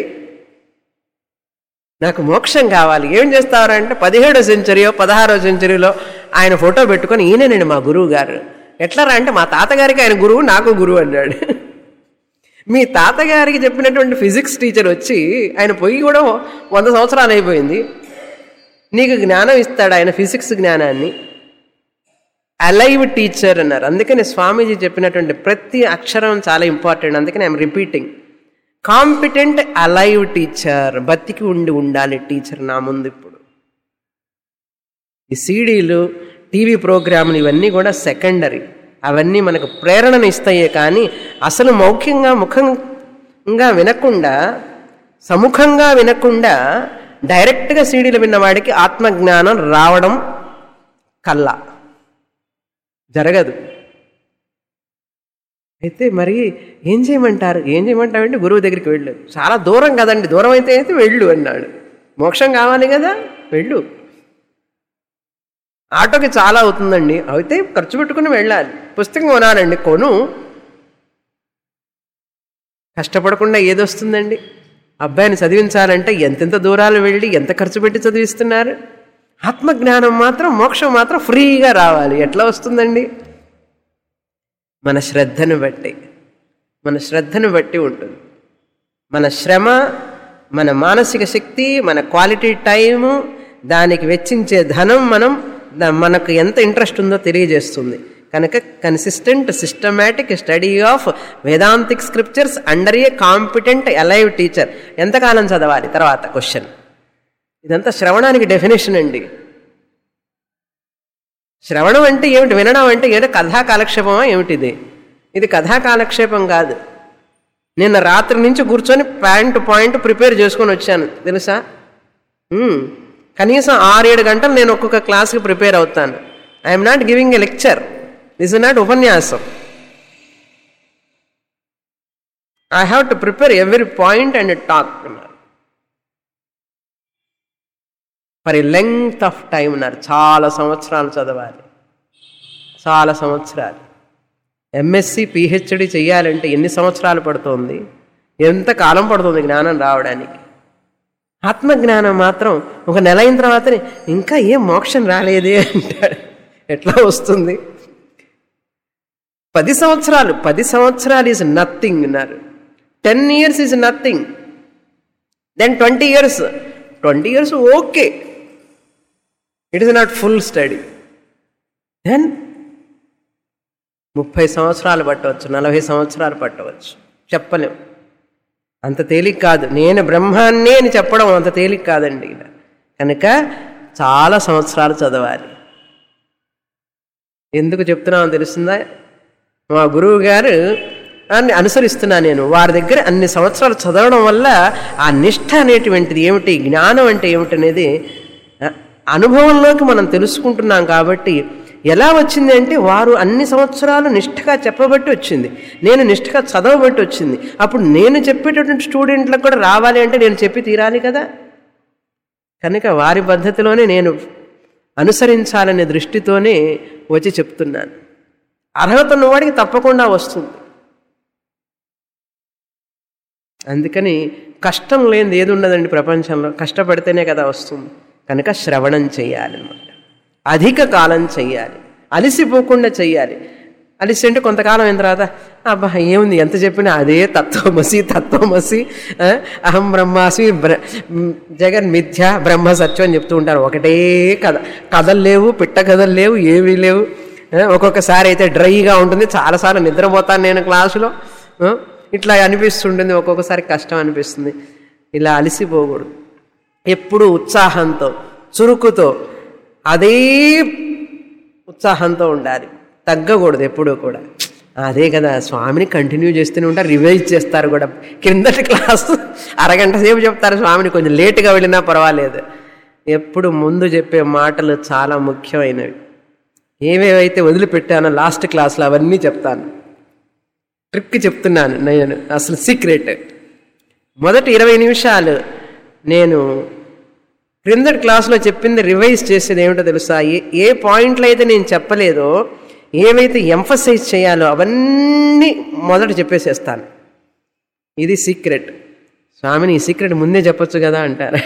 నాకు మోక్షం కావాలి, ఏం చేస్తారంటే పదిహేడో సెంచరీయో పదహారో సెంచరీలో ఆయన ఫోటో పెట్టుకొని ఈయనేనండి మా గురువు గారు. ఎట్లా రా అంటే మా తాతగారికి ఆయన గురువు, నాకు గురువు అన్నాడు. మీ తాతగారికి చెప్పినటువంటి ఫిజిక్స్ టీచర్ వచ్చి ఆయన పోయి కూడా వంద సంవత్సరాలు అయిపోయింది, నీకు జ్ఞానం ఇస్తాడు ఆయన, ఫిజిక్స్ జ్ఞానాన్ని. అలైవ్ టీచర్ అన్నారు. అందుకని స్వామీజీ చెప్పినటువంటి ప్రతి అక్షరం చాలా ఇంపార్టెంట్. అందుకని I'm repeating, competent alive teacher, బతికి ఉండి ఉండాలి టీచర్ నా ముందు. ఇప్పుడు ఈ సీడీలు టీవీ ప్రోగ్రాములు ఇవన్నీ కూడా సెకండరీ, అవన్నీ మనకు ప్రేరణను ఇస్తాయే కానీ అసలు మౌఖ్యంగా ముఖంగా వినకుండా, సముఖంగా వినకుండా డైరెక్ట్గా సీడీలు విన్నవాడికి ఆత్మజ్ఞానం రావడం కల్లా జరగదు. అయితే మరి ఏం చేయమంటారు? ఏం చేయమంటావంటే గురువు దగ్గరికి వెళ్ళు. చాలా దూరం కదండి, దూరం అయితే అయితే వెళ్ళు అన్నాడు. మోక్షం కావాలి కదా, వెళ్ళు. ఆటోకి చాలా అవుతుందండి, అయితే ఖర్చు పెట్టుకుని వెళ్ళాలి. పుస్తకం కొనాలండి, కొను. కష్టపడకుండా ఏదొస్తుందండి? అబ్బాయిని చదివించాలంటే ఎంతెంత దూరాలు వెళ్ళి ఎంత ఖర్చు పెట్టి చదివిస్తున్నారు. ఆత్మజ్ఞానం మాత్రం, మోక్షం మాత్రం ఫ్రీగా రావాలి. ఎట్లా వస్తుందండి? మన శ్రద్ధను బట్టి, మన శ్రద్ధను బట్టి ఉంటుంది. మన శ్రమ, మన మానసిక శక్తి, మన క్వాలిటీ టైము, దానికి వెచ్చించే ధనం, మనం మనకు ఎంత ఇంట్రెస్ట్ ఉందో తెలియజేస్తుంది. కనుక consistent systematic study of Vedantic scriptures under a competent alive teacher. ఎంతకాలం చదవాలి? తర్వాత క్వశ్చన్. ఇదంతా శ్రవణానికి డెఫినేషన్ అండి. శ్రవణం అంటే ఏమిటి? వినడం అంటే ఏదో కథా కాలక్షేపమా ఏమిటిది? ఇది కథా కాలక్షేపం కాదు. నిన్న రాత్రి నుంచి కూర్చొని పాయింట్ పాయింట్ ప్రిపేర్ చేసుకొని వచ్చాను తెలుసా. కనీసం ఆరేడు గంటలు నేను ఒక్కొక్క క్లాస్కి ప్రిపేర్ అవుతాను. I'm not giving a lecture, this is not ఉపన్యాసం. I have to prepare every point and talk for a length of time అన్నారు. చాలా సంవత్సరాలు చదవాలి, చాలా సంవత్సరాలు. ఎంఎస్సి పిహెచ్డి చేయాలంటే ఎన్ని సంవత్సరాలు పడుతుంది, ఎంత కాలం పడుతుంది జ్ఞానం రావడానికి. ఆత్మజ్ఞానం మాత్రం ఒక నెల అయిన తర్వాత ఇంకా ఏం మోక్షం రాలేదే అంటాడు. ఎట్లా వస్తుంది? పది సంవత్సరాలు పది సంవత్సరాలు ఈజ్ నథింగ్ అన్నారు. Ten years is nothing. Then twenty years twenty years okay, it is not full study. Then ముప్పై సంవత్సరాలు పట్టవచ్చు, నలభై సంవత్సరాలు పట్టవచ్చు, చెప్పలేం. అంత తేలిక కాదు. నేను బ్రహ్మాన్నే అని చెప్పడం అంత తేలిక కాదండి. కనుక చాలా సంవత్సరాలు చదవాలి. ఎందుకు చెప్తున్నామో తెలుస్తుందా? మా గురువు గారు అని అనుసరిస్తున్నా నేను. వారి దగ్గర అన్ని సంవత్సరాలు చదవడం వల్ల ఆ నిష్ఠ అనేటువంటిది ఏమిటి, జ్ఞానం అంటే ఏమిటనేది అనుభవంలోకి మనం తెలుసుకుంటున్నాం. కాబట్టి ఎలా వచ్చింది అంటే వారు అన్ని సంవత్సరాలు నిష్ఠగా చెప్పబట్టి వచ్చింది, నేను నిష్ఠగా చదవబట్టి వచ్చింది. అప్పుడు నేను చెప్పేటటువంటి స్టూడెంట్లకు కూడా రావాలి అంటే నేను చెప్పి తీరాలి కదా. కనుక వారి పద్ధతిలోనే నేను అనుసరించాలనే దృష్టితోనే వచ్చి చెప్తున్నాను. అర్హత ఉన్నవాడికి తప్పకుండా వస్తుంది. అందుకని కష్టం లేనిది ఏది ఉండదండి ప్రపంచంలో, కష్టపడితేనే కదా వస్తుంది. కనుక శ్రవణం చెయ్యాలన్నమాట. అధిక కాలం చెయ్యాలి, అలసిపోకుండా చెయ్యాలి. అలిసి అంటే కొంతకాలం అయిన తర్వాత అబ్బా ఏముంది ఎంత చెప్పినా అదే తత్వమసి తత్వమసి అహం బ్రహ్మాస్మి బ్ర జగన్ మిథ్య బ్రహ్మ సత్యం అని చెప్తూ ఉంటారు. ఒకటే కథ, కథలు లేవు, పిట్ట కథలు లేవు, ఏమీ లేవు. ఒక్కొక్కసారి అయితే డ్రైగా ఉంటుంది, చాలాసార్లు నిద్రపోతాను నేను క్లాసులో, ఇట్లా అనిపిస్తుంటుంది. ఒక్కొక్కసారి కష్టం అనిపిస్తుంది. ఇలా అలసిపోకూడదు, ఎప్పుడు ఉత్సాహంతో చురుకుతో అదే ఉత్సాహంతో ఉండాలి, తగ్గకూడదు ఎప్పుడూ కూడా. అదే కదా స్వామిని కంటిన్యూ చేస్తూనే ఉంటారు, రివైజ్ చేస్తారు కూడా. కిందటి క్లాసు అరగంట సేపు చెప్తారు స్వామిని, కొంచెం లేటుగా వెళ్ళినా పర్వాలేదు. ఎప్పుడు ముందు చెప్పే మాటలు చాలా ముఖ్యమైనవి. ఏవేవైతే వదిలిపెట్టానో లాస్ట్ క్లాసులో అవన్నీ చెప్తాను. ట్రిక్ చెప్తున్నాను నేను, అసలు సీక్రెట్. మొదటి ఇరవై నిమిషాలు నేను క్రిందటి క్లాసులో చెప్పింది రివైజ్ చేసేది ఏమిటో తెలుసా? ఏ ఏ పాయింట్లు అయితే నేను చెప్పలేదో, ఏవైతే ఎంఫసైజ్ చేయాలో అవన్నీ మొదట చెప్పేసేస్తాను. ఇది సీక్రెట్. స్వామిని ఈ సీక్రెట్ ముందే చెప్పొచ్చు కదా అంటారు.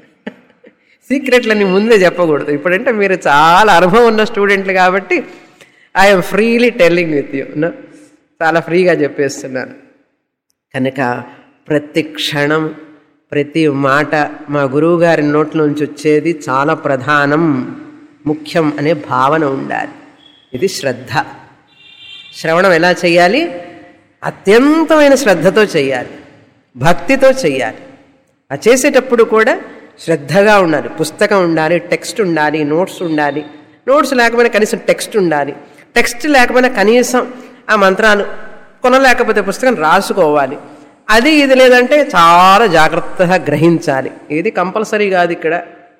సీక్రెట్లని ముందే చెప్పకూడదు. ఇప్పుడంటే మీరు చాలా అనుభవం ఉన్న స్టూడెంట్లు కాబట్టి I'm freely telling with you, చాలా ఫ్రీగా చెప్పేస్తున్నాను. కనుక ప్రతి క్షణం ప్రతి మాట మా గురువుగారి నోట్ల నుంచి వచ్చేది చాలా ప్రధానం, ముఖ్యం అనే భావన ఉండాలి. ఇది శ్రద్ధ. శ్రవణం ఎలా చేయాలి? అత్యంతమైన శ్రద్ధతో చేయాలి, భక్తితో చేయాలి. ఆ చేసేటప్పుడు కూడా శ్రద్ధగా ఉండాలి. పుస్తకం ఉండాలి, టెక్స్ట్ ఉండాలి, నోట్స్ ఉండాలి. నోట్స్ లేకపోయినా కనీసం టెక్స్ట్ ఉండాలి. టెక్స్ట్ లేకపోయినా కనీసం ఆ మంత్రాలు కొనలేకపోతే పుస్తకం రాసుకోవాలి. అది ఇది లేదంటే చాలా జాగ్రత్తగా గ్రహించాలి. ఇది కంపల్సరీ కాదు ఇక్కడ.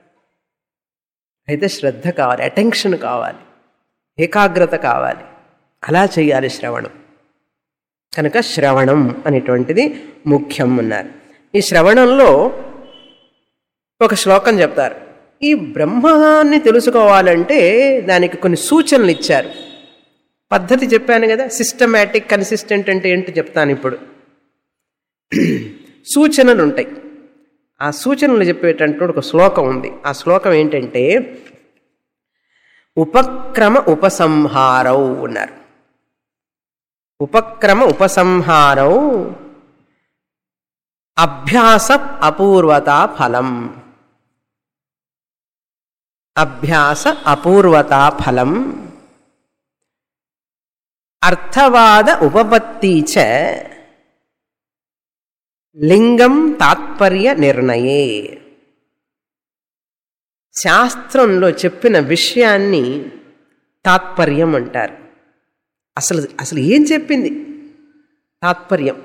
అయితే శ్రద్ధ కావాలి, అటెన్షన్ కావాలి, ఏకాగ్రత కావాలి. అలా చేయాలి శ్రవణం. కనుక శ్రవణం అనేటువంటిది ముఖ్యం అన్నారు. ఈ శ్రవణంలో ఒక శ్లోకం చెప్తారు. ఈ బ్రహ్మాన్ని తెలుసుకోవాలంటే దానికి కొన్ని సూచనలు ఇచ్చారు. పద్ధతి చెప్పాను కదా, సిస్టమేటిక్ కన్సిస్టెంట్ అంటే ఏంటి చెప్తాను ఇప్పుడు. సూచనలు ఉంటాయి. ఆ సూచనలు చెప్పేటంటే ఒక శ్లోకం ఉంది. ఆ శ్లోకం ఏంటంటే ఉపక్రమ ఉపసంహారౌ ఉన్నారు. ఉపక్రమ ఉపసంహారౌ అభ్యాస అపూర్వతా ఫలం. అభ్యాస అపూర్వతా ఫలం అర్థవాద ఉపపత్తి చ లింగం తాత్పర్య నిర్ణయే. శాస్త్రంలో చెప్పిన విషయాన్ని తాత్పర్యం అంటారు. అసలు అసలు ఏం చెప్పింది తాత్పర్యం.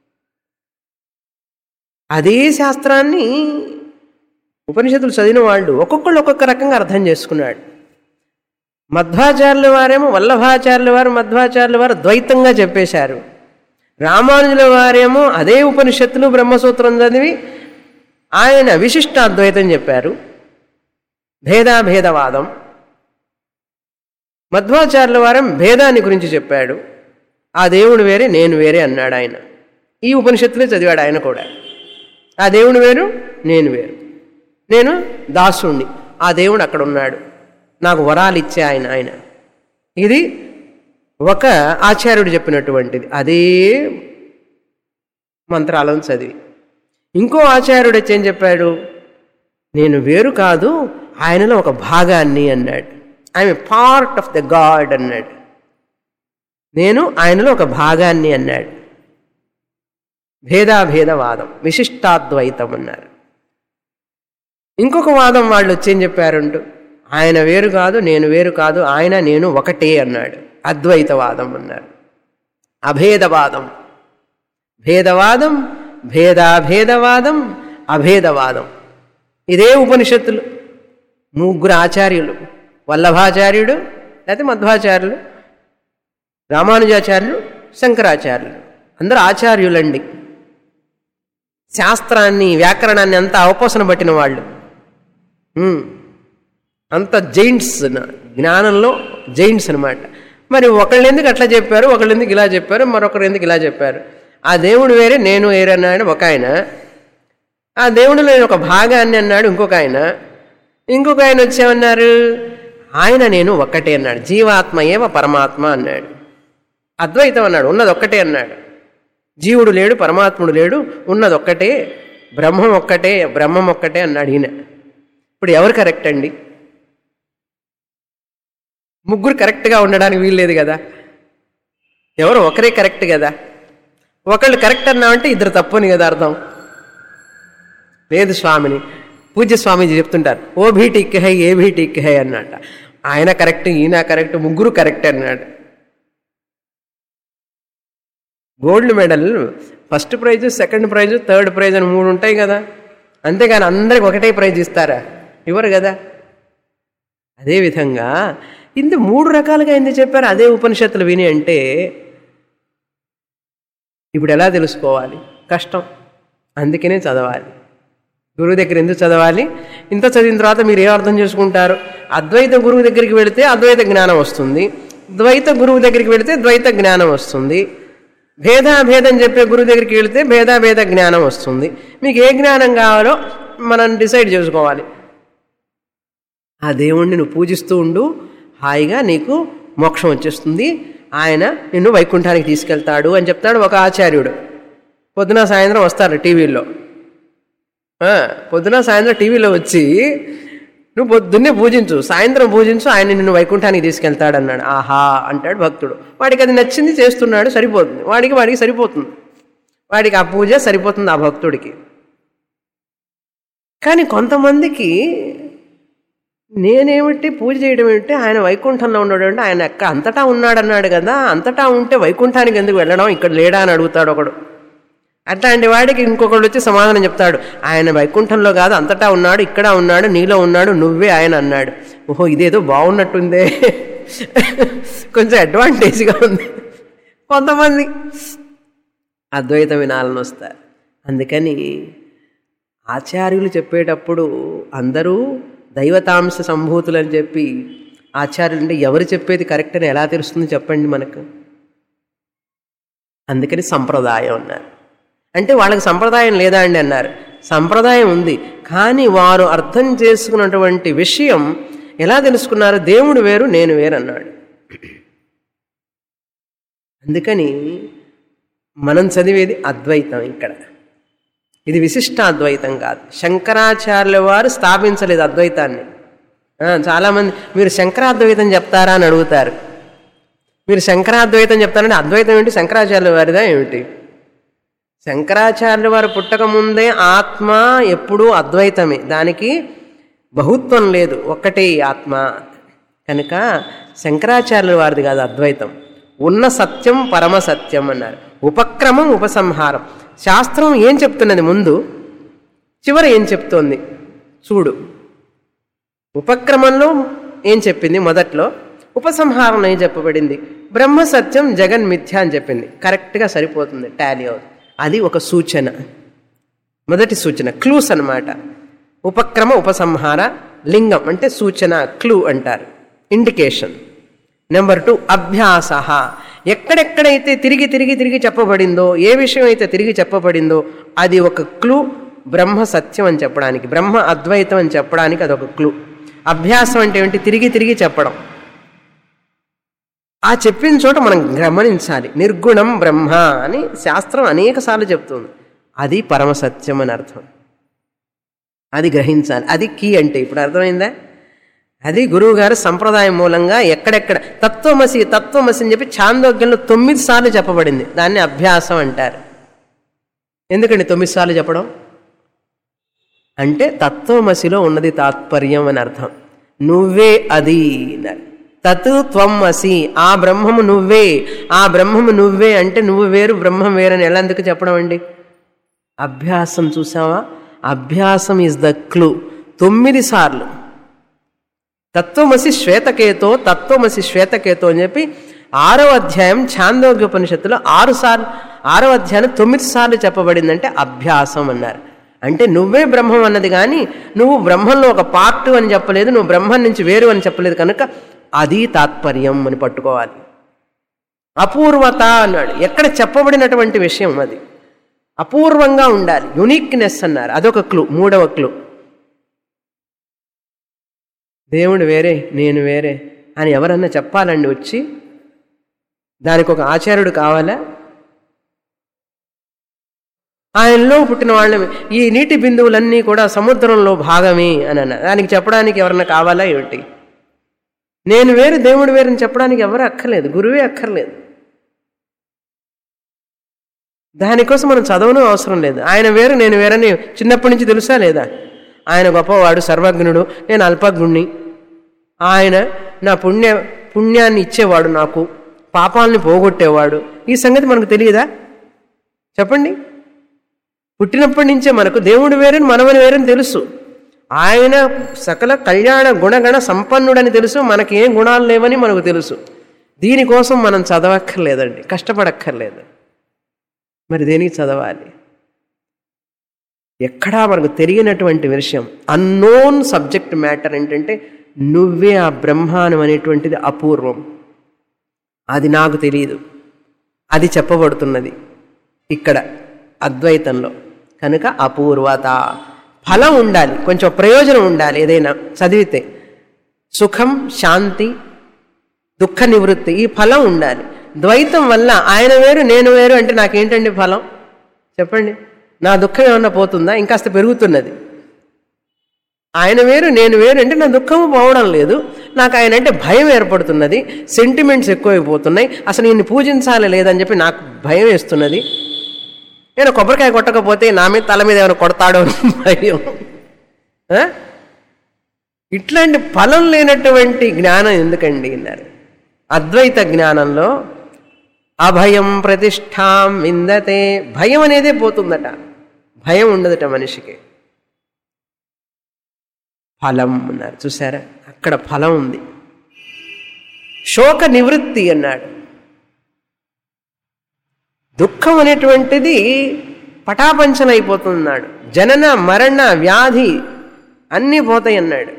అదే శాస్త్రాన్ని ఉపనిషత్తులు చదివిన వాళ్ళు ఒక్కొక్కళ్ళు ఒక్కొక్క రకంగా అర్థం చేసుకున్నాడు. మధ్వాచార్యుల వారేమో వల్లభాచార్యుల వారు మధ్వాచార్యుల వారు ద్వైతంగా చెప్పేశారు. రామానుజుల వారేమో అదే ఉపనిషత్తులు బ్రహ్మసూత్రం చదివి ఆయన విశిష్టాద్వైతం చెప్పారు, భేదాభేదవాదం. మధ్వాచార్యుల వారం భేదాన్ని గురించి చెప్పాడు. ఆ దేవుడు వేరే నేను వేరే అన్నాడు ఆయన. ఈ ఉపనిషత్తులే చదివాడు ఆయన కూడా. ఆ దేవుడు వేరు నేను వేరు, నేను దాసుణ్ణి, ఆ దేవుడు అక్కడ ఉన్నాడు, నాకు వరాలు ఇచ్చే ఆయన ఆయన. ఇది ఒక ఆచార్యుడు చెప్పినటువంటిది అదే మంత్రాలను చదివి. ఇంకో ఆచార్యుడు వచ్చి ఏం చెప్పాడు, నేను వేరు కాదు ఆయనలో ఒక భాగాన్ని అన్నాడు. I'm a part of the God అన్నాడు. నేను ఆయనలో ఒక భాగాన్ని అన్నాడు. భేదాభేదవాదం, విశిష్టాద్వైతం అన్నారు. ఇంకొక వాదం వాళ్ళు వచ్చి ఏం చెప్పారంటూ, ఆయన వేరు కాదు నేను వేరు కాదు ఆయన నేను ఒకటే అన్నాడు. అద్వైతవాదం అన్నారు. అభేదవాదం, భేదవాదం, భేదాభేదవాదం, అభేదవాదం. ఇదే ఉపనిషత్తులు. ముగ్గురు ఆచార్యులు, వల్లభాచార్యుడు లేకపోతే మధ్వాచార్యులు, రామానుజాచార్యులు, శంకరాచార్యులు, అందరూ ఆచార్యులండి. శాస్త్రాన్ని వ్యాకరణాన్ని అంతా అవపోసన పట్టిన వాళ్ళు, అంత జైంట్స్, జ్ఞానంలో జైంట్స్ అనమాట. మరి ఒకళ్ళు ఎందుకు అట్లా చెప్పారు, ఒకళ్ళు ఎందుకు ఇలా చెప్పారు, మరొకరు ఎందుకు ఇలా చెప్పారు? ఆ దేవుడు వేరే నేను వేరే అన్నాడు ఒక ఆయన, ఆ దేవుడిలో ఒక భాగాన్ని అన్నాడు ఇంకొక ఆయన, ఇంకొక ఆయన వచ్చేమన్నారు, ఆయన నేను ఒక్కటే అన్నాడు, జీవాత్మ ఏవ పరమాత్మ అన్నాడు. అద్వైతం అన్నాడు, ఉన్నది ఒక్కటే అన్నాడు. జీవుడు లేడు, పరమాత్ముడు లేడు, ఉన్నది ఒక్కటే, బ్రహ్మం ఒక్కటే, బ్రహ్మం ఒక్కటే అన్నాడు ఈయన. ఇప్పుడు ఎవరు కరెక్ట్ అండి? ముగ్గురు కరెక్ట్గా ఉండడానికి వీల్లేదు కదా, ఎవరు ఒకరే కరెక్ట్ కదా. ఒకళ్ళు కరెక్ట్ అన్నామంటే ఇద్దరు తప్పు అని కదా అర్థం. లేదు స్వామిని పూజ్య స్వామీజీ చెప్తుంటారు, ఓ భీ టిక్ హై ఏ భీ టిక్ హై అన్నట్ట. ఆయన కరెక్ట్, ఈయన కరెక్ట్, ముగ్గురు కరెక్ట్ అన్నాడు. Gold medal first prize, second prize, third prize అని మూడు ఉంటాయి కదా, అంతేగాని అందరికి ఒకటే ప్రైజ్ ఇస్తారా? ఇవ్వరు కదా. అదేవిధంగా ఇంత మూడు రకాలుగా ఎందుకు చెప్పారు అదే ఉపనిషత్తులు విని అంటే, ఇప్పుడు ఎలా తెలుసుకోవాలి? కష్టం. అందుకనే చదవాలి. గురువు దగ్గర ఎందుకు చదవాలి? ఇంత చదివిన తర్వాత మీరు ఏం అర్థం చేసుకుంటారు? అద్వైత గురువు దగ్గరికి వెళితే అద్వైత జ్ఞానం వస్తుంది, ద్వైత గురువు దగ్గరికి వెళితే ద్వైత జ్ఞానం వస్తుంది, భేదాభేదం చెప్పే గురువు దగ్గరికి వెళితే భేదాభేద జ్ఞానం వస్తుంది. మీకు ఏ జ్ఞానం కావాలో మనం డిసైడ్ చేసుకోవాలి. ఆ దేవుణ్ణి నువ్వు పూజిస్తూ ఉండు, హాయిగా నీకు మోక్షం వచ్చేస్తుంది, ఆయన నిన్ను వైకుంఠానికి తీసుకెళ్తాడు అని చెప్తాడు ఒక ఆచార్యుడు. పొద్దున సాయంత్రం వస్తారు టీవీల్లో, పొద్దున సాయంత్రం టీవీలో వచ్చి నువ్వు పొద్దున్నే పూజించు, సాయంత్రం పూజించు, ఆయన నిన్ను వైకుంఠానికి తీసుకెళ్తాడు అన్నాడు. ఆహా అంటాడు భక్తుడు. వాడికి అది నచ్చింది చేస్తున్నాడు, సరిపోతుంది, వాడికి వాడికి సరిపోతుంది, వాడికి ఆ పూజ సరిపోతుంది ఆ భక్తుడికి. కానీ కొంతమందికి నేనేమిటి పూజ చేయడం ఏమిటి, ఆయన వైకుంఠంలో ఉన్నాడు అంటే, ఆయన ఎక్క అంతటా ఉన్నాడన్నాడు కదా, అంతటా ఉంటే వైకుంఠానికి ఎందుకు వెళ్ళడం, ఇక్కడ లేడా అని అడుగుతాడు ఒకడు. అట్లాంటి వాడికి ఇంకొకడు వచ్చి సమాధానం చెప్తాడు, ఆయన వైకుంఠంలో కాదు అంతటా ఉన్నాడు, ఇక్కడ ఉన్నాడు, నీలో ఉన్నాడు, నువ్వే ఆయన అన్నాడు. ఓహో ఇదేదో బాగున్నట్టుందే, కొంచెం అడ్వాంటేజ్గా ఉంది. కొంతమంది అద్వైతం వినాలని వస్తారు. అందుకని ఆచార్యులు చెప్పేటప్పుడు అందరూ దైవతాంశ సంభూతులు అని చెప్పి, ఆచార్యులు అంటే ఎవరు చెప్పేది కరెక్ట్ అని ఎలా తెలుస్తుంది చెప్పండి మనకు? అందుకని సంప్రదాయం అన్నారు. అంటే వాళ్ళకి సంప్రదాయం లేదా అండి అన్నారు. సంప్రదాయం ఉంది, కానీ వారు అర్థం చేసుకున్నటువంటి విషయం ఎలా తెలుసుకున్నారు? దేవుడు వేరు నేను వేరు అన్నాడు. అందుకని మనం చదివేది అద్వైతం. ఇక్కడ ఇది విశిష్ట అద్వైతం కాదు. శంకరాచార్యుల వారు స్థాపించలేదు అద్వైతాన్ని. చాలామంది మీరు శంకరాద్వైతం చెప్తారా అని అడుగుతారు. మీరు శంకరాద్వైతం చెప్తారంటే అద్వైతం ఏంటి, శంకరాచార్యుల వారిదా ఏమిటి? శంకరాచార్యుల వారు పుట్టక ముందే ఆత్మ ఎప్పుడూ అద్వైతమే, దానికి బహుత్వం లేదు, ఒక్కటే ఆత్మ. కనుక శంకరాచార్యుల వారిది కాదు అద్వైతం. ఉన్న సత్యం పరమ సత్యం అన్నారు. ఉపక్రమం ఉపసంహారం. శాస్త్రం ఏం చెప్తున్నది ముందు, చివర ఏం చెప్తోంది చూడు. ఉపక్రమంలో ఏం చెప్పింది మొదట్లో, ఉపసంహారంలో ఏం చెప్పబడింది, బ్రహ్మసత్యం జగన్మిథ్య అని చెప్పింది. కరెక్ట్గా సరిపోతుంది, టాలీ అవుతుంది. అది ఒక సూచన, మొదటి సూచన, క్లూస్ అన్నమాట. ఉపక్రమ ఉపసంహార, లింగం అంటే సూచన, క్లూ అంటారు, ఇండికేషన్. నెంబర్ టూ అభ్యాస. ఎక్కడెక్కడైతే తిరిగి తిరిగి తిరిగి చెప్పబడిందో, ఏ విషయం అయితే తిరిగి చెప్పబడిందో అది ఒక క్లూ బ్రహ్మ సత్యం అని చెప్పడానికి, బ్రహ్మ అద్వైతం అని చెప్పడానికి అదొక క్లూ. అభ్యాసం అంటే ఏంటి? తిరిగి తిరిగి చెప్పడం. ఆ చెప్పిన చోట మనం గమనించాలి. నిర్గుణం బ్రహ్మ అని శాస్త్రం అనేక సార్లు చెప్తుంది. అది పరమసత్యం అని అర్థం. అది గ్రహించాలి. అది కీ అంటే ఇప్పుడు అర్థమైందా? అది గురువుగారు సంప్రదాయం మూలంగా ఎక్కడెక్కడ తత్వమసి తత్వమసి అని చెప్పి ఛాందోగ్యంలో తొమ్మిది సార్లు చెప్పబడింది. దాన్ని అభ్యాసం అంటారు. ఎందుకండి తొమ్మిది సార్లు చెప్పడం అంటే? తత్వమసిలో ఉన్నది తాత్పర్యం అని అర్థం. నువ్వే అది అన్నారు. తత్ త్వం అసి, ఆ బ్రహ్మము నువ్వే, ఆ బ్రహ్మము నువ్వే అంటే నువ్వు వేరు బ్రహ్మం వేరని ఎలా ఎందుకు చెప్పడం అండి? అభ్యాసం. చూసావా? అభ్యాసం ఈజ్ ద క్లూ. తొమ్మిది సార్లు తత్వమసి శ్వేతకేతో, తత్వమసి శ్వేతకేతో అని చెప్పి ఆరో అధ్యాయం ఛాందోగ్యోపనిషత్తులో ఆరు సార్లు, ఆరో అధ్యాయం తొమ్మిది సార్లు చెప్పబడిందంటే అభ్యాసం అన్నారు. అంటే నువ్వే బ్రహ్మం అన్నది కానీ నువ్వు బ్రహ్మంలో ఒక పార్ట్ అని చెప్పలేదు, నువ్వు బ్రహ్మం నుంచి వేరు అని చెప్పలేదు. కనుక అది తాత్పర్యం అని పట్టుకోవాలి. అపూర్వత అన్నాడు. ఎక్కడ చెప్పబడినటువంటి విషయం అది అపూర్వంగా ఉండాలి, యునిక్నెస్ అన్నారు. అదొక క్లూ. మూడవ క్లూ, దేవుడు వేరే నేను వేరే అని ఎవరన్నా చెప్పాలండి వచ్చి, దానికి ఒక ఆచార్యుడు కావాలా? ఆయనలో పుట్టిన వాళ్ళని ఈ నీటి బిందువులన్నీ కూడా సముద్రంలో భాగమే అని అన్న దానికి చెప్పడానికి ఎవరన్నా కావాలా ఏమిటి? నేను వేరు దేవుడు వేరని చెప్పడానికి ఎవరు అక్కర్లేదు, గురువే అక్కర్లేదు. దానికోసం మనం చదవను అవసరం లేదు. ఆయన వేరు నేను వేరని చిన్నప్పటి నుంచి తెలుసా లేదా? ఆయన గొప్పవాడు, సర్వజ్ఞుడు, నేను అల్పజ్ఞుణ్ణి. ఆయన నా పుణ్య పుణ్యాన్ని ఇచ్చేవాడు, నాకు పాపాలని పోగొట్టేవాడు. ఈ సంగతి మనకు తెలియదా? చెప్పండి. పుట్టినప్పటి నుంచే మనకు దేవుడు వేరని మనవని వేరని తెలుసు. ఆయన సకల కళ్యాణ గుణగణ సంపన్నుడని తెలుసు. మనకి ఏం గుణాలు లేవని మనకు తెలుసు. దీనికోసం మనం చదవక్కర్లేదండి, కష్టపడక్కర్లేదు. మరి దేనికి చదవాలి? ఎక్కడా మనకు తెలియనటువంటి విషయం, అన్నోన్ సబ్జెక్ట్ మ్యాటర్ ఏంటంటే నువ్వే ఆ బ్రహ్మాండం అనేటువంటిది అపూర్వం. అది నాకు తెలియదు, అది చెప్పబడుతున్నది ఇక్కడ అద్వైతంలో. కనుక అపూర్వత. ఫలం ఉండాలి, కొంచెం ప్రయోజనం ఉండాలి. ఏదైనా చదివితే సుఖం, శాంతి, దుఃఖ నివృత్తి, ఈ ఫలం ఉండాలి. ద్వైతం వల్ల ఆయన వేరు నేను వేరు అంటే నాకేంటండి ఫలం? చెప్పండి. నా దుఃఖం ఏమన్నా పోతుందా? ఇంకాస్త పెరుగుతున్నది. ఆయన వేరు నేను వేరు అంటే నా దుఃఖము పోవడం లేదు, నాకు ఆయన అంటే భయం ఏర్పడుతున్నది, సెంటిమెంట్స్ ఎక్కువైపోతున్నాయి, అసలు ఈయన్ని పూజించాలి లేదని చెప్పి నాకు భయం వేస్తున్నది. నేను కొబ్బరికాయ కొట్టకపోతే నా మీద తల మీద ఏమైనా కొడతాడో భయం. ఇట్లాంటి ఫలం లేనటువంటి జ్ఞానం ఎందుకండి అన్నారు. అద్వైత జ్ఞానంలో అభయం ప్రతిష్టాం విందతే, భయం అనేదే పోతుందట, భయం ఉండదట మనిషికి. ఫలం అన్నారు, చూసారా? అక్కడ ఫలం ఉంది. శోక నివృత్తి అన్నాడు. దుఃఖం అనేటువంటిది పటాపంచలైపోతున్నాడు. జనన మరణ వ్యాధి అన్నీ పోతాయి అన్నాడు.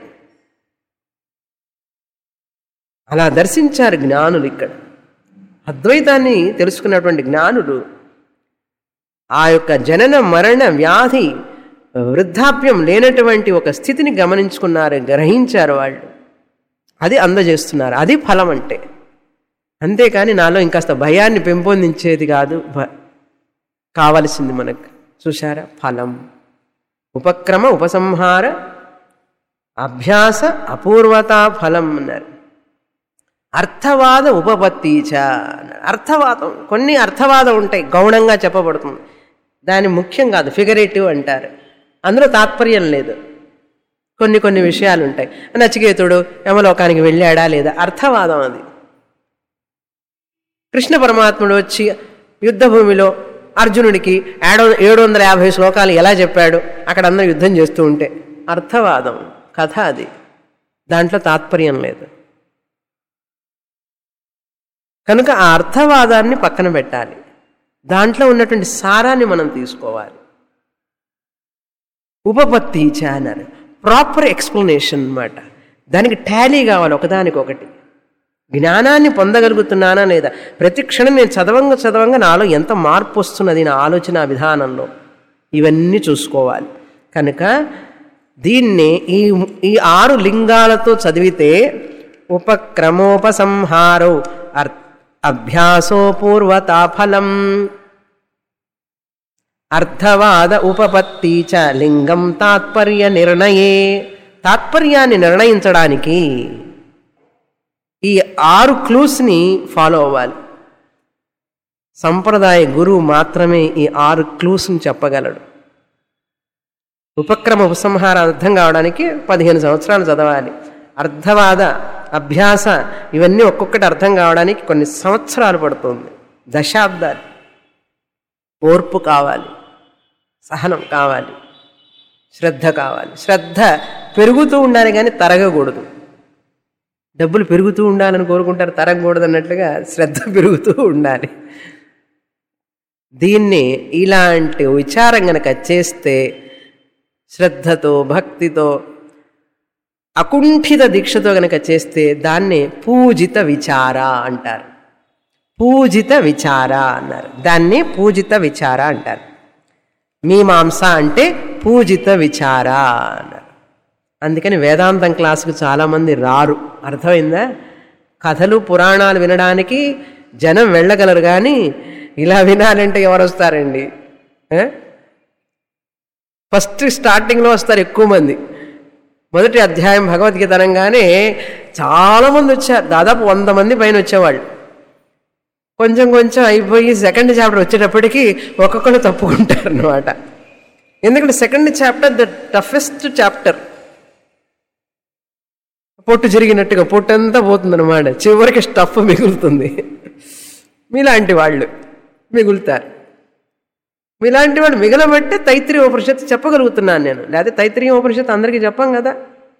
అలా దర్శించారు జ్ఞానులు. ఇక్కడ అద్వైతాన్ని తెలుసుకున్నటువంటి జ్ఞానులు ఆ యొక్క జనన మరణ వ్యాధి వృద్ధాప్యం లేనటువంటి ఒక స్థితిని గమనించుకున్నారు, గ్రహించారు. వాళ్ళు అది అందజేస్తున్నారు. అది ఫలం అంటే. అంతేకాని నాలో ఇంకాస్త భయాన్ని పెంపొందించేది కాదు కావలసింది మనకు. చూశారా? ఫలం. ఉపక్రమ ఉపసంహార అభ్యాస అపూర్వతా ఫలం అన్నారు. అర్థవాద ఉపపత్తీచ అన్నారు. అర్థవాదం, కొన్ని అర్థవాదం ఉంటాయి, గౌణంగా చెప్పబడుతుంది. దాని ముఖ్యం కాదు, ఫిగరేటివ్ అంటారు. అందులో తాత్పర్యం లేదు. కొన్ని కొన్ని విషయాలు ఉంటాయి. నచికేతుడు యమలోకానికి వెళ్ళాడా లేదా, అర్థవాదం అది. కృష్ణ పరమాత్ముడు వచ్చి యుద్ధభూమిలో అర్జునుడికి ఏడు ఏడు వందల యాభై శ్లోకాలు ఎలా చెప్పాడు, అక్కడ అందరూ యుద్ధం చేస్తూ ఉంటే, అర్థవాదం కథ అది. దాంట్లో తాత్పర్యం లేదు. కనుక ఆ అర్థవాదాన్ని పక్కన పెట్టాలి, దాంట్లో ఉన్నటువంటి సారాన్ని మనం తీసుకోవాలి. ఉపపత్తి అన్నారు, ప్రాపర్ ఎక్స్ప్లెనేషన్ అన్నమాట. దానికి టాలీ కావాలి ఒకదానికొకటి. జ్ఞానాన్ని పొందగలుగుతున్నానా లేదా, ప్రతి క్షణం నేను చదవంగా చదవంగా నాలో ఎంత మార్పు వస్తున్నది నా ఆలోచన విధానంలో, ఇవన్నీ చూసుకోవాలి. కనుక దీన్ని ఈ ఈ ఆరు లింగాలతో చదివితే ఉపక్రమోపసంహారో అర్ అభ్యాసో పూర్వతా ఫలం అర్థవాద ఉపపత్తి చ లింగం తాత్పర్య నిర్ణయే. తాత్పర్యాన్ని నిర్ణయించడానికి ఈ ఆరు క్లూస్ని ఫాలో అవ్వాలి. సంప్రదాయ గురువు మాత్రమే ఈ ఆరు క్లూస్ని చెప్పగలడు. ఉపక్రమ ఉపసంహార అర్థం కావడానికి పదిహేను సంవత్సరాలు చదవాలి. అర్థవాద అభ్యాస ఇవన్నీ ఒక్కొక్కటి అర్థం కావడానికి కొన్ని సంవత్సరాలు పడుతుంది, దశాబ్దాలు. ఓర్పు కావాలి, సహనం కావాలి, శ్రద్ధ కావాలి. శ్రద్ధ పెరుగుతూ ఉండాలి కానీ తరగకూడదు. డబ్బులు పెరుగుతూ ఉండాలని కోరుకుంటారు, తరగకూడదు అన్నట్లుగా శ్రద్ధ పెరుగుతూ ఉండాలి. దీన్ని ఇలాంటి విచారం గనక చేస్తే, శ్రద్ధతో భక్తితో అకుంఠిత దీక్షతో గనక చేస్తే దాన్ని పూజిత విచార అంటారు. పూజిత విచార అన్నారు. దాన్ని పూజిత విచార అంటారు. మీమాంస అంటే పూజిత విచార అన్నారు. అందుకని వేదాంతం క్లాసుకు చాలామంది రారు. అర్థమైందా? కథలు పురాణాలు వినడానికి జనం వెళ్ళగలరు, కానీ ఇలా వినాలంటే ఎవరు వస్తారండి? ఫస్ట్ స్టార్టింగ్లో వస్తారు ఎక్కువ మంది. మొదటి అధ్యాయం భగవద్గీత అనగానే చాలామంది వచ్చారు, దాదాపు వంద మంది పైన వచ్చేవాళ్ళు. కొంచెం కొంచెం అయిపోయి సెకండ్ చాప్టర్ వచ్చేటప్పటికి ఒక్కొక్కరు తప్పుకుంటారు అన్నమాట. ఎందుకంటే second chapter the toughest chapter. పొట్టు జరిగినట్టుగా పొట్టంతా పోతుందన్నమాట, చివరికి స్టఫ్ మిగులుతుంది. మీలాంటి వాళ్ళు మిగులుతారు. మీలాంటి వాళ్ళు మిగలబట్టే తైత్రీయ ఉపనిషత్తు చెప్పగలుగుతున్నాను నేను. లేకపోతే తైత్రీయ ఉపనిషత్తు అందరికీ చెప్పాం కదా.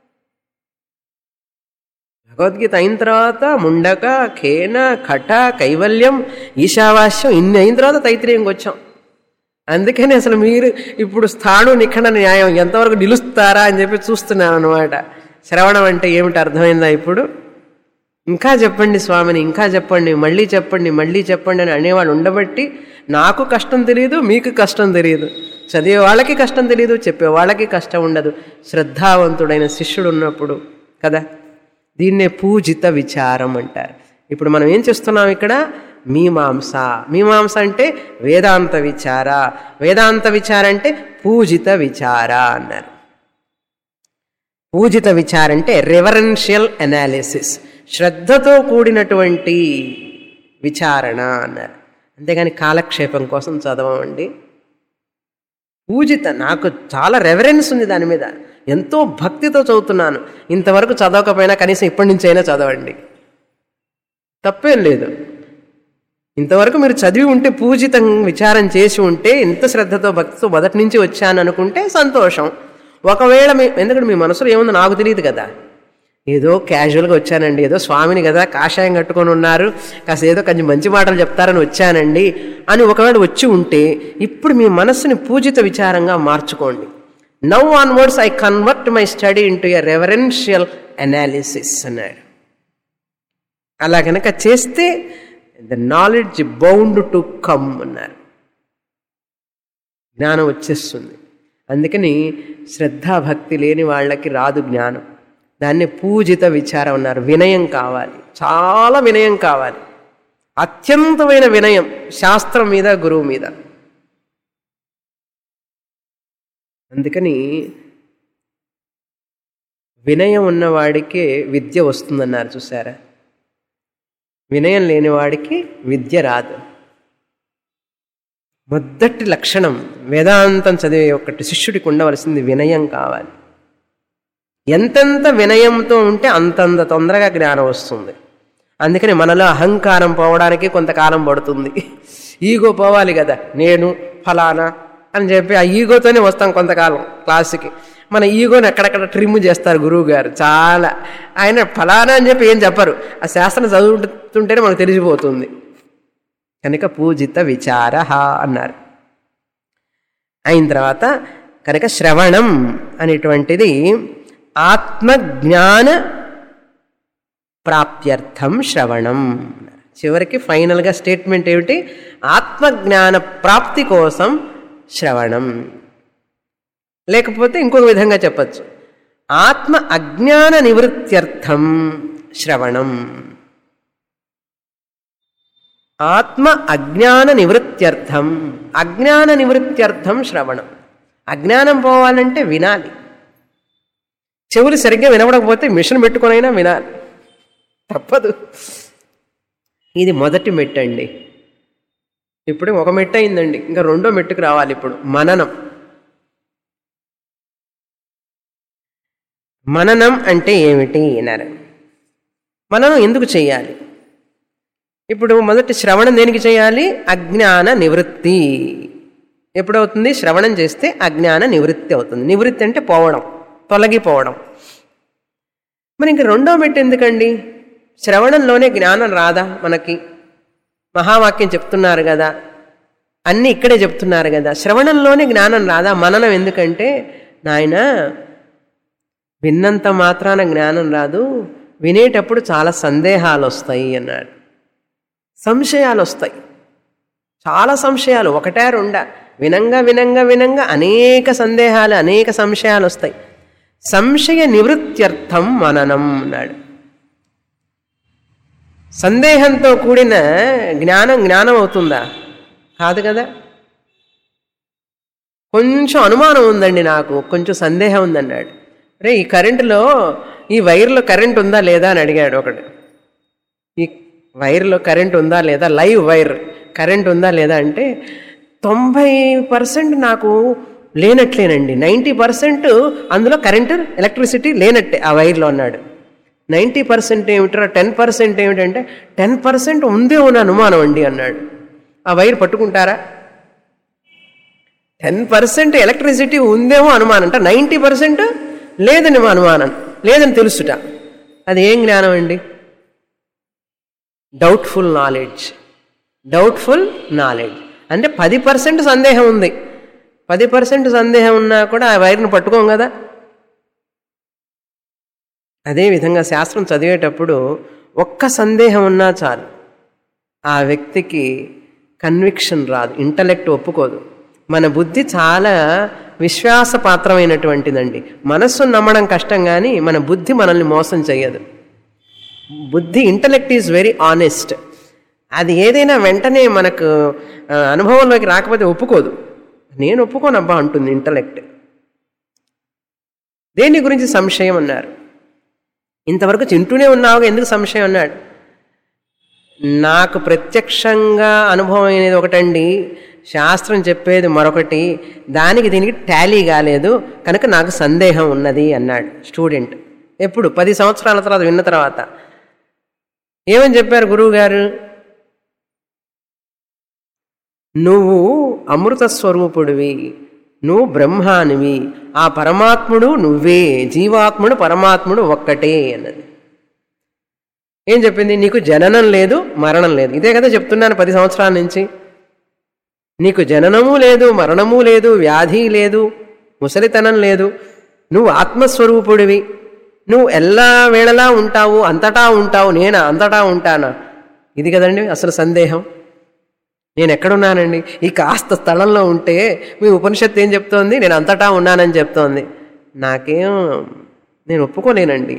భగవద్గీత అయిన తర్వాత ముండక, ఖేన, ఖట, కైవల్యం, ఈశావాస్యం ఇన్ని అయిన తర్వాత తైత్రీయంకి వచ్చాం. అందుకని అసలు మీరు ఇప్పుడు స్థాణు నిఖండ న్యాయం ఎంతవరకు నిలుస్తారా అని చెప్పి చూస్తున్నాను అనమాట. శ్రవణం అంటే ఏమిటి అర్థమైందా ఇప్పుడు? ఇంకా చెప్పండి స్వామిని, ఇంకా చెప్పండి, మళ్ళీ చెప్పండి, మళ్ళీ చెప్పండి అని అనేవాళ్ళు ఉండబట్టి నాకు కష్టం తెలియదు, మీకు కష్టం తెలియదు. చదివే వాళ్ళకి కష్టం తెలియదు, చెప్పే వాళ్ళకి కష్టం ఉండదు, శ్రద్ధావంతుడైన శిష్యుడు ఉన్నప్పుడు కదా. దీన్నే పూజిత విచారం అంటారు. ఇప్పుడు మనం ఏం చేస్తున్నాం ఇక్కడ? మీమాంస. మీమాంస అంటే వేదాంత విచార. వేదాంత విచార అంటే పూజిత విచార అన్నారు. పూజిత విచార అంటే రెవరెన్షియల్ అనాలిసిస్, శ్రద్ధతో కూడినటువంటి విచారణ అన్నారు. అంతేగాని కాలక్షేపం కోసం చదవండి. పూజిత, నాకు చాలా రెవరెన్స్ ఉంది దాని మీద, ఎంతో భక్తితో చదువుతున్నాను. ఇంతవరకు చదవకపోయినా కనీసం ఇప్పటి నుంచి అయినా చదవండి, తప్పేం లేదు. ఇంతవరకు మీరు చదివి ఉంటే, పూజితం విచారం చేసి ఉంటే, ఇంత శ్రద్ధతో భక్తితో మొదటి నుంచి వచ్చాను అనుకుంటే సంతోషం. ఒకవేళ మీ ఎందుకంటే మీ మనసులో ఏముందో నాకు తెలియదు కదా, ఏదో క్యాజువల్గా వచ్చానండి, ఏదో స్వామిని కదా కాషాయం కట్టుకొని ఉన్నారు, కాస్త ఏదో కొంచెం మంచి మాటలు చెప్తారని వచ్చానండి అని ఒకవేళ వచ్చి ఉంటే, ఇప్పుడు మీ మనస్సుని పూజిత విచారంగా మార్చుకోండి. Now onwards I convert my study into a reverential analysis అన్నాడు. అలా కనుక చేస్తే the knowledge bound to come అన్నారు, జ్ఞానం వచ్చేస్తుంది. అందుకని శ్రద్ధాభక్తి లేని వాళ్ళకి రాదు జ్ఞానం. దాన్ని పూజిత విచారం అన్నారు. వినయం కావాలి, చాలా వినయం కావాలి, అత్యంతమైన వినయం శాస్త్రం మీద, గురువు మీద. అందుకని వినయం ఉన్నవాడికే విద్య వస్తుందన్నారు, చూసారా. వినయం లేనివాడికి విద్య రాదు. మొదటి లక్షణం వేదాంతం చదివే ఒకటి శిష్యుడికి ఉండవలసింది వినయం కావాలి. ఎంతెంత వినయంతో ఉంటే అంతంత తొందరగా జ్ఞానం వస్తుంది. అందుకని మనలో అహంకారం పోవడానికి కొంతకాలం పడుతుంది. ఈగో పోవాలి కదా, నేను ఫలానా అని చెప్పి ఆ ఈగోతోనే వస్తాం కొంతకాలం క్లాసుకి. మన ఈగోని ఎక్కడెక్కడ ట్రిమ్ చేస్తారు గురువు గారు చాలా. ఆయన ఫలానా అని చెప్పి ఏం చెప్పరు, ఆ శాస్త్రం చదువుతుంటేనే మనకు తెలిసిపోతుంది. కనుక పూజిత విచార అన్నారు. అయిన తర్వాత కనుక శ్రవణం అనేటువంటిది ఆత్మజ్ఞాన ప్రాప్త్యర్థం శ్రవణం. చివరికి ఫైనల్గా స్టేట్మెంట్ ఏమిటి? ఆత్మజ్ఞాన ప్రాప్తి కోసం శ్రవణం. లేకపోతే ఇంకొక విధంగా చెప్పచ్చు, ఆత్మ అజ్ఞాన నివృత్త్యర్థం శ్రవణం. ఆత్మ అజ్ఞాన నివృత్త్యర్థం, అజ్ఞాన నివృత్త్యర్థం శ్రవణం. అజ్ఞానం పోవాలంటే వినాలి. చెవులు సరిగ్గా వినపడకపోతే మిషన్ పెట్టుకునైనా వినాలి, తప్పదు. ఇది మొదటి మెట్టు అండి. ఇప్పుడు ఒక మెట్టు అయిందండి, ఇంకా రెండో మెట్టుకు రావాలి. ఇప్పుడు మననం. మననం అంటే ఏమిటి అన్నారు. మననం ఎందుకు చేయాలి? ఇప్పుడు మొదటి శ్రవణం దేనికి చేయాలి? అజ్ఞాన నివృత్తి. ఎప్పుడవుతుంది? శ్రవణం చేస్తే అజ్ఞాన నివృత్తి అవుతుంది. నివృత్తి అంటే పోవడం, తొలగిపోవడం. మరి ఇంక రెండో మెట్టు ఎందుకండి? శ్రవణంలోనే జ్ఞానం రాదా మనకి? మహావాక్యం చెప్తున్నారు కదా, అన్నీ ఇక్కడే చెప్తున్నారు కదా, శ్రవణంలోనే జ్ఞానం రాదా? మననం ఎందుకంటే, నాయన విన్నంత మాత్రాన జ్ఞానం రాదు, వినేటప్పుడు చాలా సందేహాలు వస్తాయి అన్నాడు. సంశయాలు వస్తాయి, చాలా సంశయాలు, ఒకటే రెండా, వినంగా వినంగా వినంగా అనేక సందేహాలు, అనేక సంశయాలు వస్తాయి. సంశయ నివృత్త్యర్థం మననం అన్నాడు. సందేహంతో కూడిన జ్ఞానం జ్ఞానం అవుతుందా? కాదు కదా. కొంచెం అనుమానం ఉందండి, నాకు కొంచెం సందేహం ఉందన్నాడు. రే ఈ కరెంటులో ఈ వైర్లో కరెంట్ ఉందా లేదా అని అడిగాడు ఒకడు. ఈ వైర్లో కరెంట్ ఉందా లేదా, లైవ్ వైర్ కరెంట్ ఉందా లేదా అంటే తొంభై పర్సెంట్ నాకు లేనట్లేనండి, నైంటీ పర్సెంట్ అందులో కరెంటు ఎలక్ట్రిసిటీ లేనట్టే ఆ వైర్లో అన్నాడు. నైంటీ పర్సెంట్ ఏమిటరా, టెన్ పర్సెంట్ ఏమిటంటే టెన్ పర్సెంట్ ఉందేమో నా అనుమానం అండి అన్నాడు. ఆ వైర్ పట్టుకుంటారా? టెన్ పర్సెంట్ ఎలక్ట్రిసిటీ ఉందేమో అనుమానం అంట, నైంటీ పర్సెంట్ లేదని అనుమానం, లేదని తెలుసుట. అది ఏం జ్ఞానం అండి? Doubtful knowledge. డౌట్ఫుల్ నాలెడ్జ్ అంటే పది పర్సెంట్ సందేహం ఉంది, పది పర్సెంట్ సందేహం ఉన్నా కూడా ఆ వైర్ను పట్టుకోం కదా. అదేవిధంగా శాస్త్రం చదివేటప్పుడు ఒక్క సందేహం ఉన్నా చాలు, ఆ వ్యక్తికి కన్విక్షన్ రాదు, ఇంటలెక్ట్ ఒప్పుకోదు. మన బుద్ధి చాలా విశ్వాసపాత్రమైనటువంటిదండి. మనస్సును నమ్మడం కష్టం, కానీ మన బుద్ధి మనల్ని మోసం చేయదు. బుద్ధి, ఇంటలెక్ట్ ఈజ్ వెరీ ఆనెస్ట్. అది ఏదైనా వెంటనే మనకు అనుభవంలోకి రాకపోతే ఒప్పుకోదు. నేను ఒప్పుకోనబ్బా అంటుంది ఇంటలెక్ట్. దేని గురించి సంశయం అన్నారు? ఇంతవరకు తింటూనే ఉన్నావుగా, ఎందుకు సంశయం అన్నాడు? నాకు ప్రత్యక్షంగా అనుభవం అనేది ఒకటండి, శాస్త్రం చెప్పేది మరొకటి, దానికి దీనికి టాలీ కాలేదు కనుక నాకు సందేహం ఉన్నది అన్నాడు స్టూడెంట్. ఎప్పుడు? పది సంవత్సరాల తర్వాత విన్న తర్వాత. ఏమని చెప్పారు గురువు గారు? నువ్వు అమృత స్వరూపుడివి, నువ్వు బ్రహ్మానివి, ఆ పరమాత్ముడు నువ్వే, జీవాత్ముడు పరమాత్ముడు ఒక్కటే అన్నది. ఏం చెప్పింది? నీకు జననం లేదు, మరణం లేదు. ఇదే కదా చెప్తున్నాను పది సంవత్సరాల నుంచి. నీకు జననము లేదు, మరణము లేదు, వ్యాధి లేదు, ముసలితనం లేదు, నువ్వు ఆత్మస్వరూపుడివి, నువ్వు ఎల్లా వేళలా ఉంటావు, అంతటా ఉంటావు. నేనా అంతటా ఉంటానా? ఇది కదండి అసలు సందేహం. నేను ఎక్కడున్నానండి? ఈ కాస్త స్థలంలో ఉంటే మీ ఉపనిషత్తు ఏం చెప్తోంది? నేను అంతటా ఉన్నానని చెప్తోంది. నాకేం, నేను ఒప్పుకోలేనండి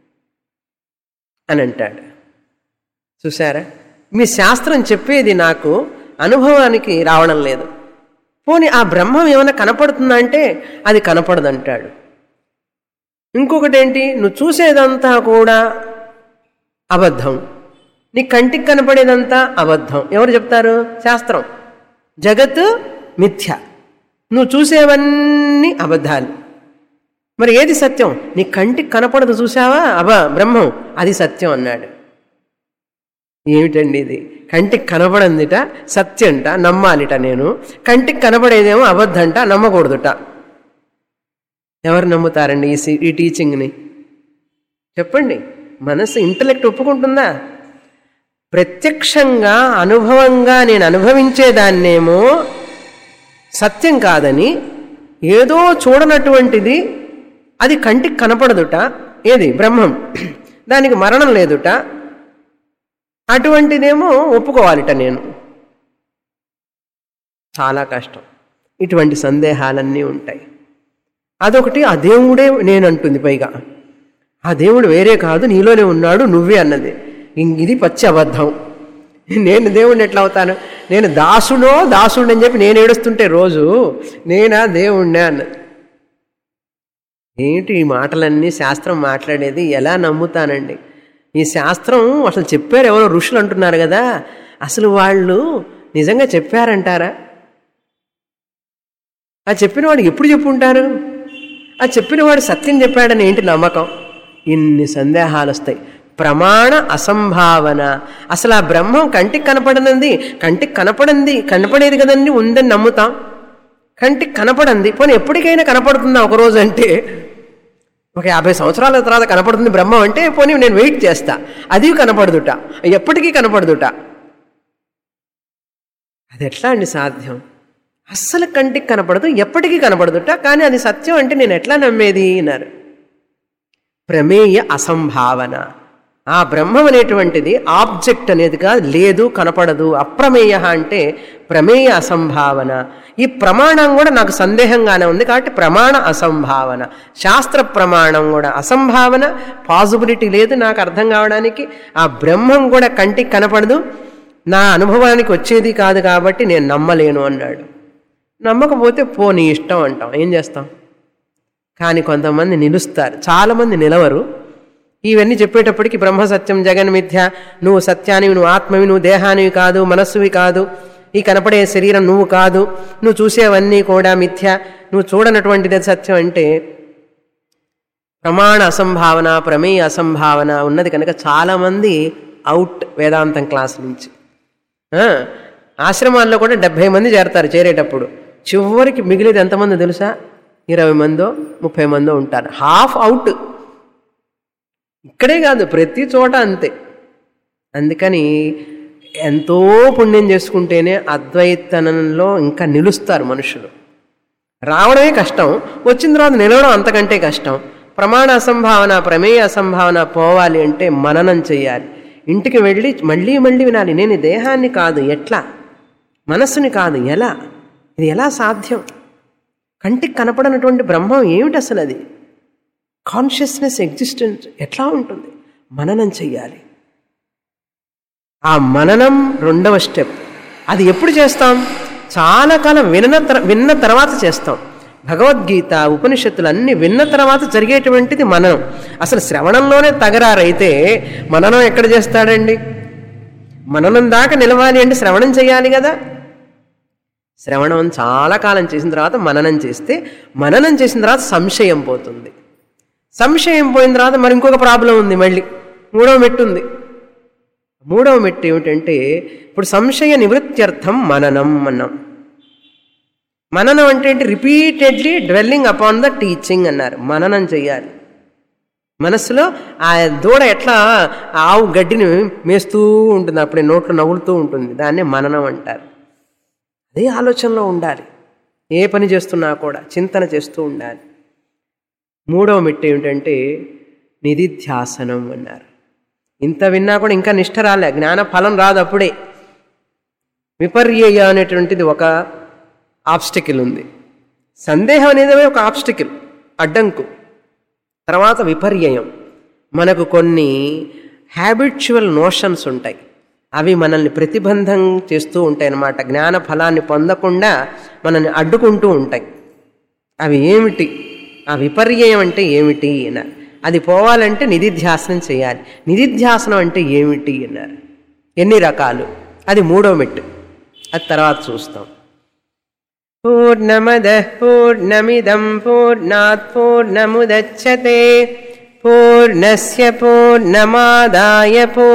అని అంటాడు. చూసారా, మీ శాస్త్రం చెప్పేది నాకు అనుభవానికి రావడం లేదు. పోనీ ఆ బ్రహ్మం ఏమైనా కనపడుతుందా అంటే అది కనపడదంటాడు. ఇంకొకటి ఏంటి? నువ్వు చూసేదంతా కూడా అబద్ధం, నీ కంటికి కనపడేదంతా అబద్ధం. ఎవరు చెప్తారు? శాస్త్రం. జగత్ మిథ్య, నువ్వు చూసేవన్నీ అబద్ధాలు. మరి ఏది సత్యం? నీ కంటికి కనపడదు, చూసావా అబ బ్రహ్మం, అది సత్యం అన్నాడు. ఏమిటండి ఇది? కంటికి కనపడందిట సత్యంట, నమ్మాలిట నేను. కంటికి కనపడేదేమో అబద్ధంట, నమ్మకూడదుట. ఎవరు నమ్ముతారండి ఈ ఈ టీచింగ్ని? చెప్పండి. మనసు, ఇంటలెక్ట్ ఒప్పుకుంటుందా? ప్రత్యక్షంగా అనుభవంగా నేను అనుభవించేదాన్నేమో సత్యం కాదని, ఏదో చూడనటువంటిది అది కంటికి కనపడదుట, ఏది? బ్రహ్మం, దానికి మరణం లేదుట, అటువంటిదేమో ఒప్పుకోవాలిట నేను. చాలా కష్టం. ఇటువంటి సందేహాలన్నీ ఉంటాయి. అదొకటి. ఆ దేవుడే నేనంటుంది పైగా. ఆ దేవుడు వేరే కాదు, నీలోనే ఉన్నాడు, నువ్వే అన్నది. ఇది పచ్చి అబద్ధం. నేను దేవుణ్ణి ఎట్లా అవుతాను? నేను దాసుడో దాసుడు అని చెప్పి నేను ఏడుస్తుంటే రోజు నేనా దేవుణ్ణే అన్నది. ఏంటి ఈ మాటలన్నీ? శాస్త్రం మాట్లాడేది ఎలా నమ్ముతానండి? ఈ శాస్త్రం అసలు చెప్పారు ఎవరో ఋషులు అంటున్నారు కదా, అసలు వాళ్ళు నిజంగా చెప్పారంటారా? ఆ చెప్పిన వాడు ఎప్పుడు చెప్పుంటారు? ఆ చెప్పిన వాడు సత్యం చెప్పాడని ఏంటి నమ్మకం? ఇన్ని సందేహాలు వస్తాయి. ప్రమాణ అసంభావన. అసలు ఆ బ్రహ్మం కంటికి కనపడనంది, కంటికి కనపడింది కనపడేది కదండి, ఉందని నమ్ముతాం. కంటికి కనపడంది, పోనీ ఎప్పటికైనా కనపడుతుందా ఒకరోజు అంటే? ఒక యాభై సంవత్సరాల తర్వాత కనపడుతుంది బ్రహ్మం అంటే పోనీ నేను వెయిట్ చేస్తా. అది కనపడదుట, ఎప్పటికీ కనపడదుట. అది ఎట్లా అండి సాధ్యం? అస్సలు కంటికి కనపడదు, ఎప్పటికీ కనపడదుట, కానీ అది సత్యం అంటే నేను ఎట్లా నమ్మేది అన్నారు. ప్రమేయ అసంభావన. ఆ బ్రహ్మం అనేటువంటిది ఆబ్జెక్ట్ అనేది కాదు, లేదు, కనపడదు. అప్రమేయ అంటే ప్రమేయ అసంభావన. ఈ ప్రమాణం కూడా నాకు సందేహంగానే ఉంది కాబట్టి ప్రమాణ అసంభావన. శాస్త్ర ప్రమాణం కూడా అసంభావన, పాజిబిలిటీ లేదు నాకు అర్థం కావడానికి. ఆ బ్రహ్మం కూడా కంటికి కనపడదు, నా అనుభవానికి వచ్చేది కాదు కాబట్టి నేను నమ్మలేను అన్నాడు. నమ్మకపోతే పో నీ ఇష్టం అంటాం, ఏం చేస్తాం. కానీ కొంతమంది నిలుస్తారు, చాలామంది నిలవరు. ఇవన్నీ చెప్పేటప్పటికి బ్రహ్మ సత్యం, జగన్ మిథ్య, నువ్వు సత్యానివి, నువ్వు ఆత్మవి, నువ్వు దేహానివి కాదు, మనస్సువి కాదు, ఈ కనపడే శరీరం నువ్వు కాదు, నువ్వు చూసేవన్నీ కూడా మిథ్య, నువ్వు చూడనటువంటిది సత్యం అంటే ప్రమాణ అసంభావన, ప్రమేయ అసంభావన ఉన్నది కనుక చాలామంది అవుట్ వేదాంతం క్లాస్ నుంచి. ఆశ్రమాల్లో కూడా డెబ్భై మంది చేరతారు. చేరేటప్పుడు చివరికి మిగిలిది ఎంతమంది తెలుసా? ఇరవై మందో ముప్పై మందో ఉంటారు. Half out. ఇక్కడే కాదు, ప్రతి చోట అంతే. అందుకని ఎంతో పుణ్యం చేసుకుంటేనే అద్వైతనంలో ఇంకా నిలుస్తారు మనుషులు. రావడమే కష్టం, వచ్చిన తర్వాత నిలవడం అంతకంటే కష్టం. ప్రమాణ అసంభావన, ప్రమేయ అసంభావన పోవాలి అంటే మననం చెయ్యాలి. ఇంటికి వెళ్ళి మళ్ళీ మళ్ళీ వినాలి. నేను దేహాన్ని కాదు, ఎట్లా? మనస్సుని కాదు, ఎలా? ఇది ఎలా సాధ్యం? కంటికి కనపడనటువంటి బ్రహ్మం ఏమిటి అసలు? అది కాన్షియస్నెస్ ఎగ్జిస్టెన్స్ ఎట్లా ఉంటుంది? మననం చెయ్యాలి. ఆ మననం రెండవ స్టెప్. అది ఎప్పుడు చేస్తాం? చాలా కాలం విన్న విన్న తర్వాత చేస్తాం. భగవద్గీత, ఉపనిషత్తులు అన్నీ విన్న తర్వాత జరిగేటువంటిది మననం. అసలు శ్రవణంలోనే తగరారైతే మననం ఎక్కడ చేస్తాడండి? మననం దాకా నిలవాలి అంటే శ్రవణం చేయాలి కదా. శ్రవణం చాలా కాలం చేసిన తర్వాత మననం చేస్తే, మననం చేసిన తర్వాత సంశయం పోతుంది. సంశయం పోయిన తర్వాత మరి ఇంకొక ప్రాబ్లం ఉంది, మళ్ళీ మూడవ మెట్టు ఉంది. మూడవ మెట్టు ఏమిటంటే ఇప్పుడు సంశయ నివృత్త్యర్థం మననం అన్నాం. మననం అంటే ఏంటి? Repeatedly dwelling upon the teaching అన్నారు. మననం చెయ్యాలి. మనస్సులో ఆ దూడ ఎట్లా ఆవు గడ్డిని మేస్తూ ఉంటుంది, అప్పుడే నోట్లో నవ్వులుతూ ఉంటుంది, దాన్నే మననం అంటారు. అదే ఆలోచనలో ఉండాలి. ఏ పని చేస్తున్నా కూడా చింతన చేస్తూ ఉండాలి. మూడవ మెట్టు ఏమిటంటే నిధిధ్యాసనం అన్నారు. ఇంత విన్నా కూడా ఇంకా నిష్ఠ రాలే, జ్ఞాన ఫలం రాదు. అప్పుడే విపర్యయ అనేటువంటిది ఒక ఆబ్స్టికల్ ఉంది. సందేహం అనేది ఒక ఆబ్స్టికల్, అడ్డంకు. తర్వాత విపర్యయం. మనకు కొన్ని హ్యాబిచువల్ నోషన్స్ ఉంటాయి, అవి మనల్ని ప్రతిబంధం చేస్తూ ఉంటాయి అన్నమాట. జ్ఞాన ఫలాన్ని పొందకుండా మనల్ని అడ్డుకుంటూ ఉంటాయి. అవి ఏమిటి? ఆ విపర్యయం అంటే ఏమిటి అన్నారు. అది పోవాలంటే నిధిధ్యాసనం చేయాలి. నిధిధ్యాసనం అంటే ఏమిటి అన్నారు. ఎన్ని రకాలు? అది మూడో మెట్టు, అది తర్వాత చూస్తాం. పూర్ణమదః పూర్ణమిదం పూర్ణాత్ పూర్ణముదచ్యతే పూర్ణస్య పూర్ణమాదాయ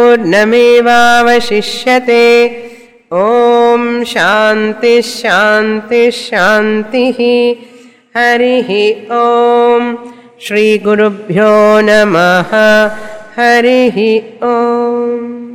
పూర్ణమేవావశిష్యతే. ఓం శాంతి శాంతి శాంతి. హరి ఓం. శ్రీ గురుభ్యో నమః. హరి ఓం.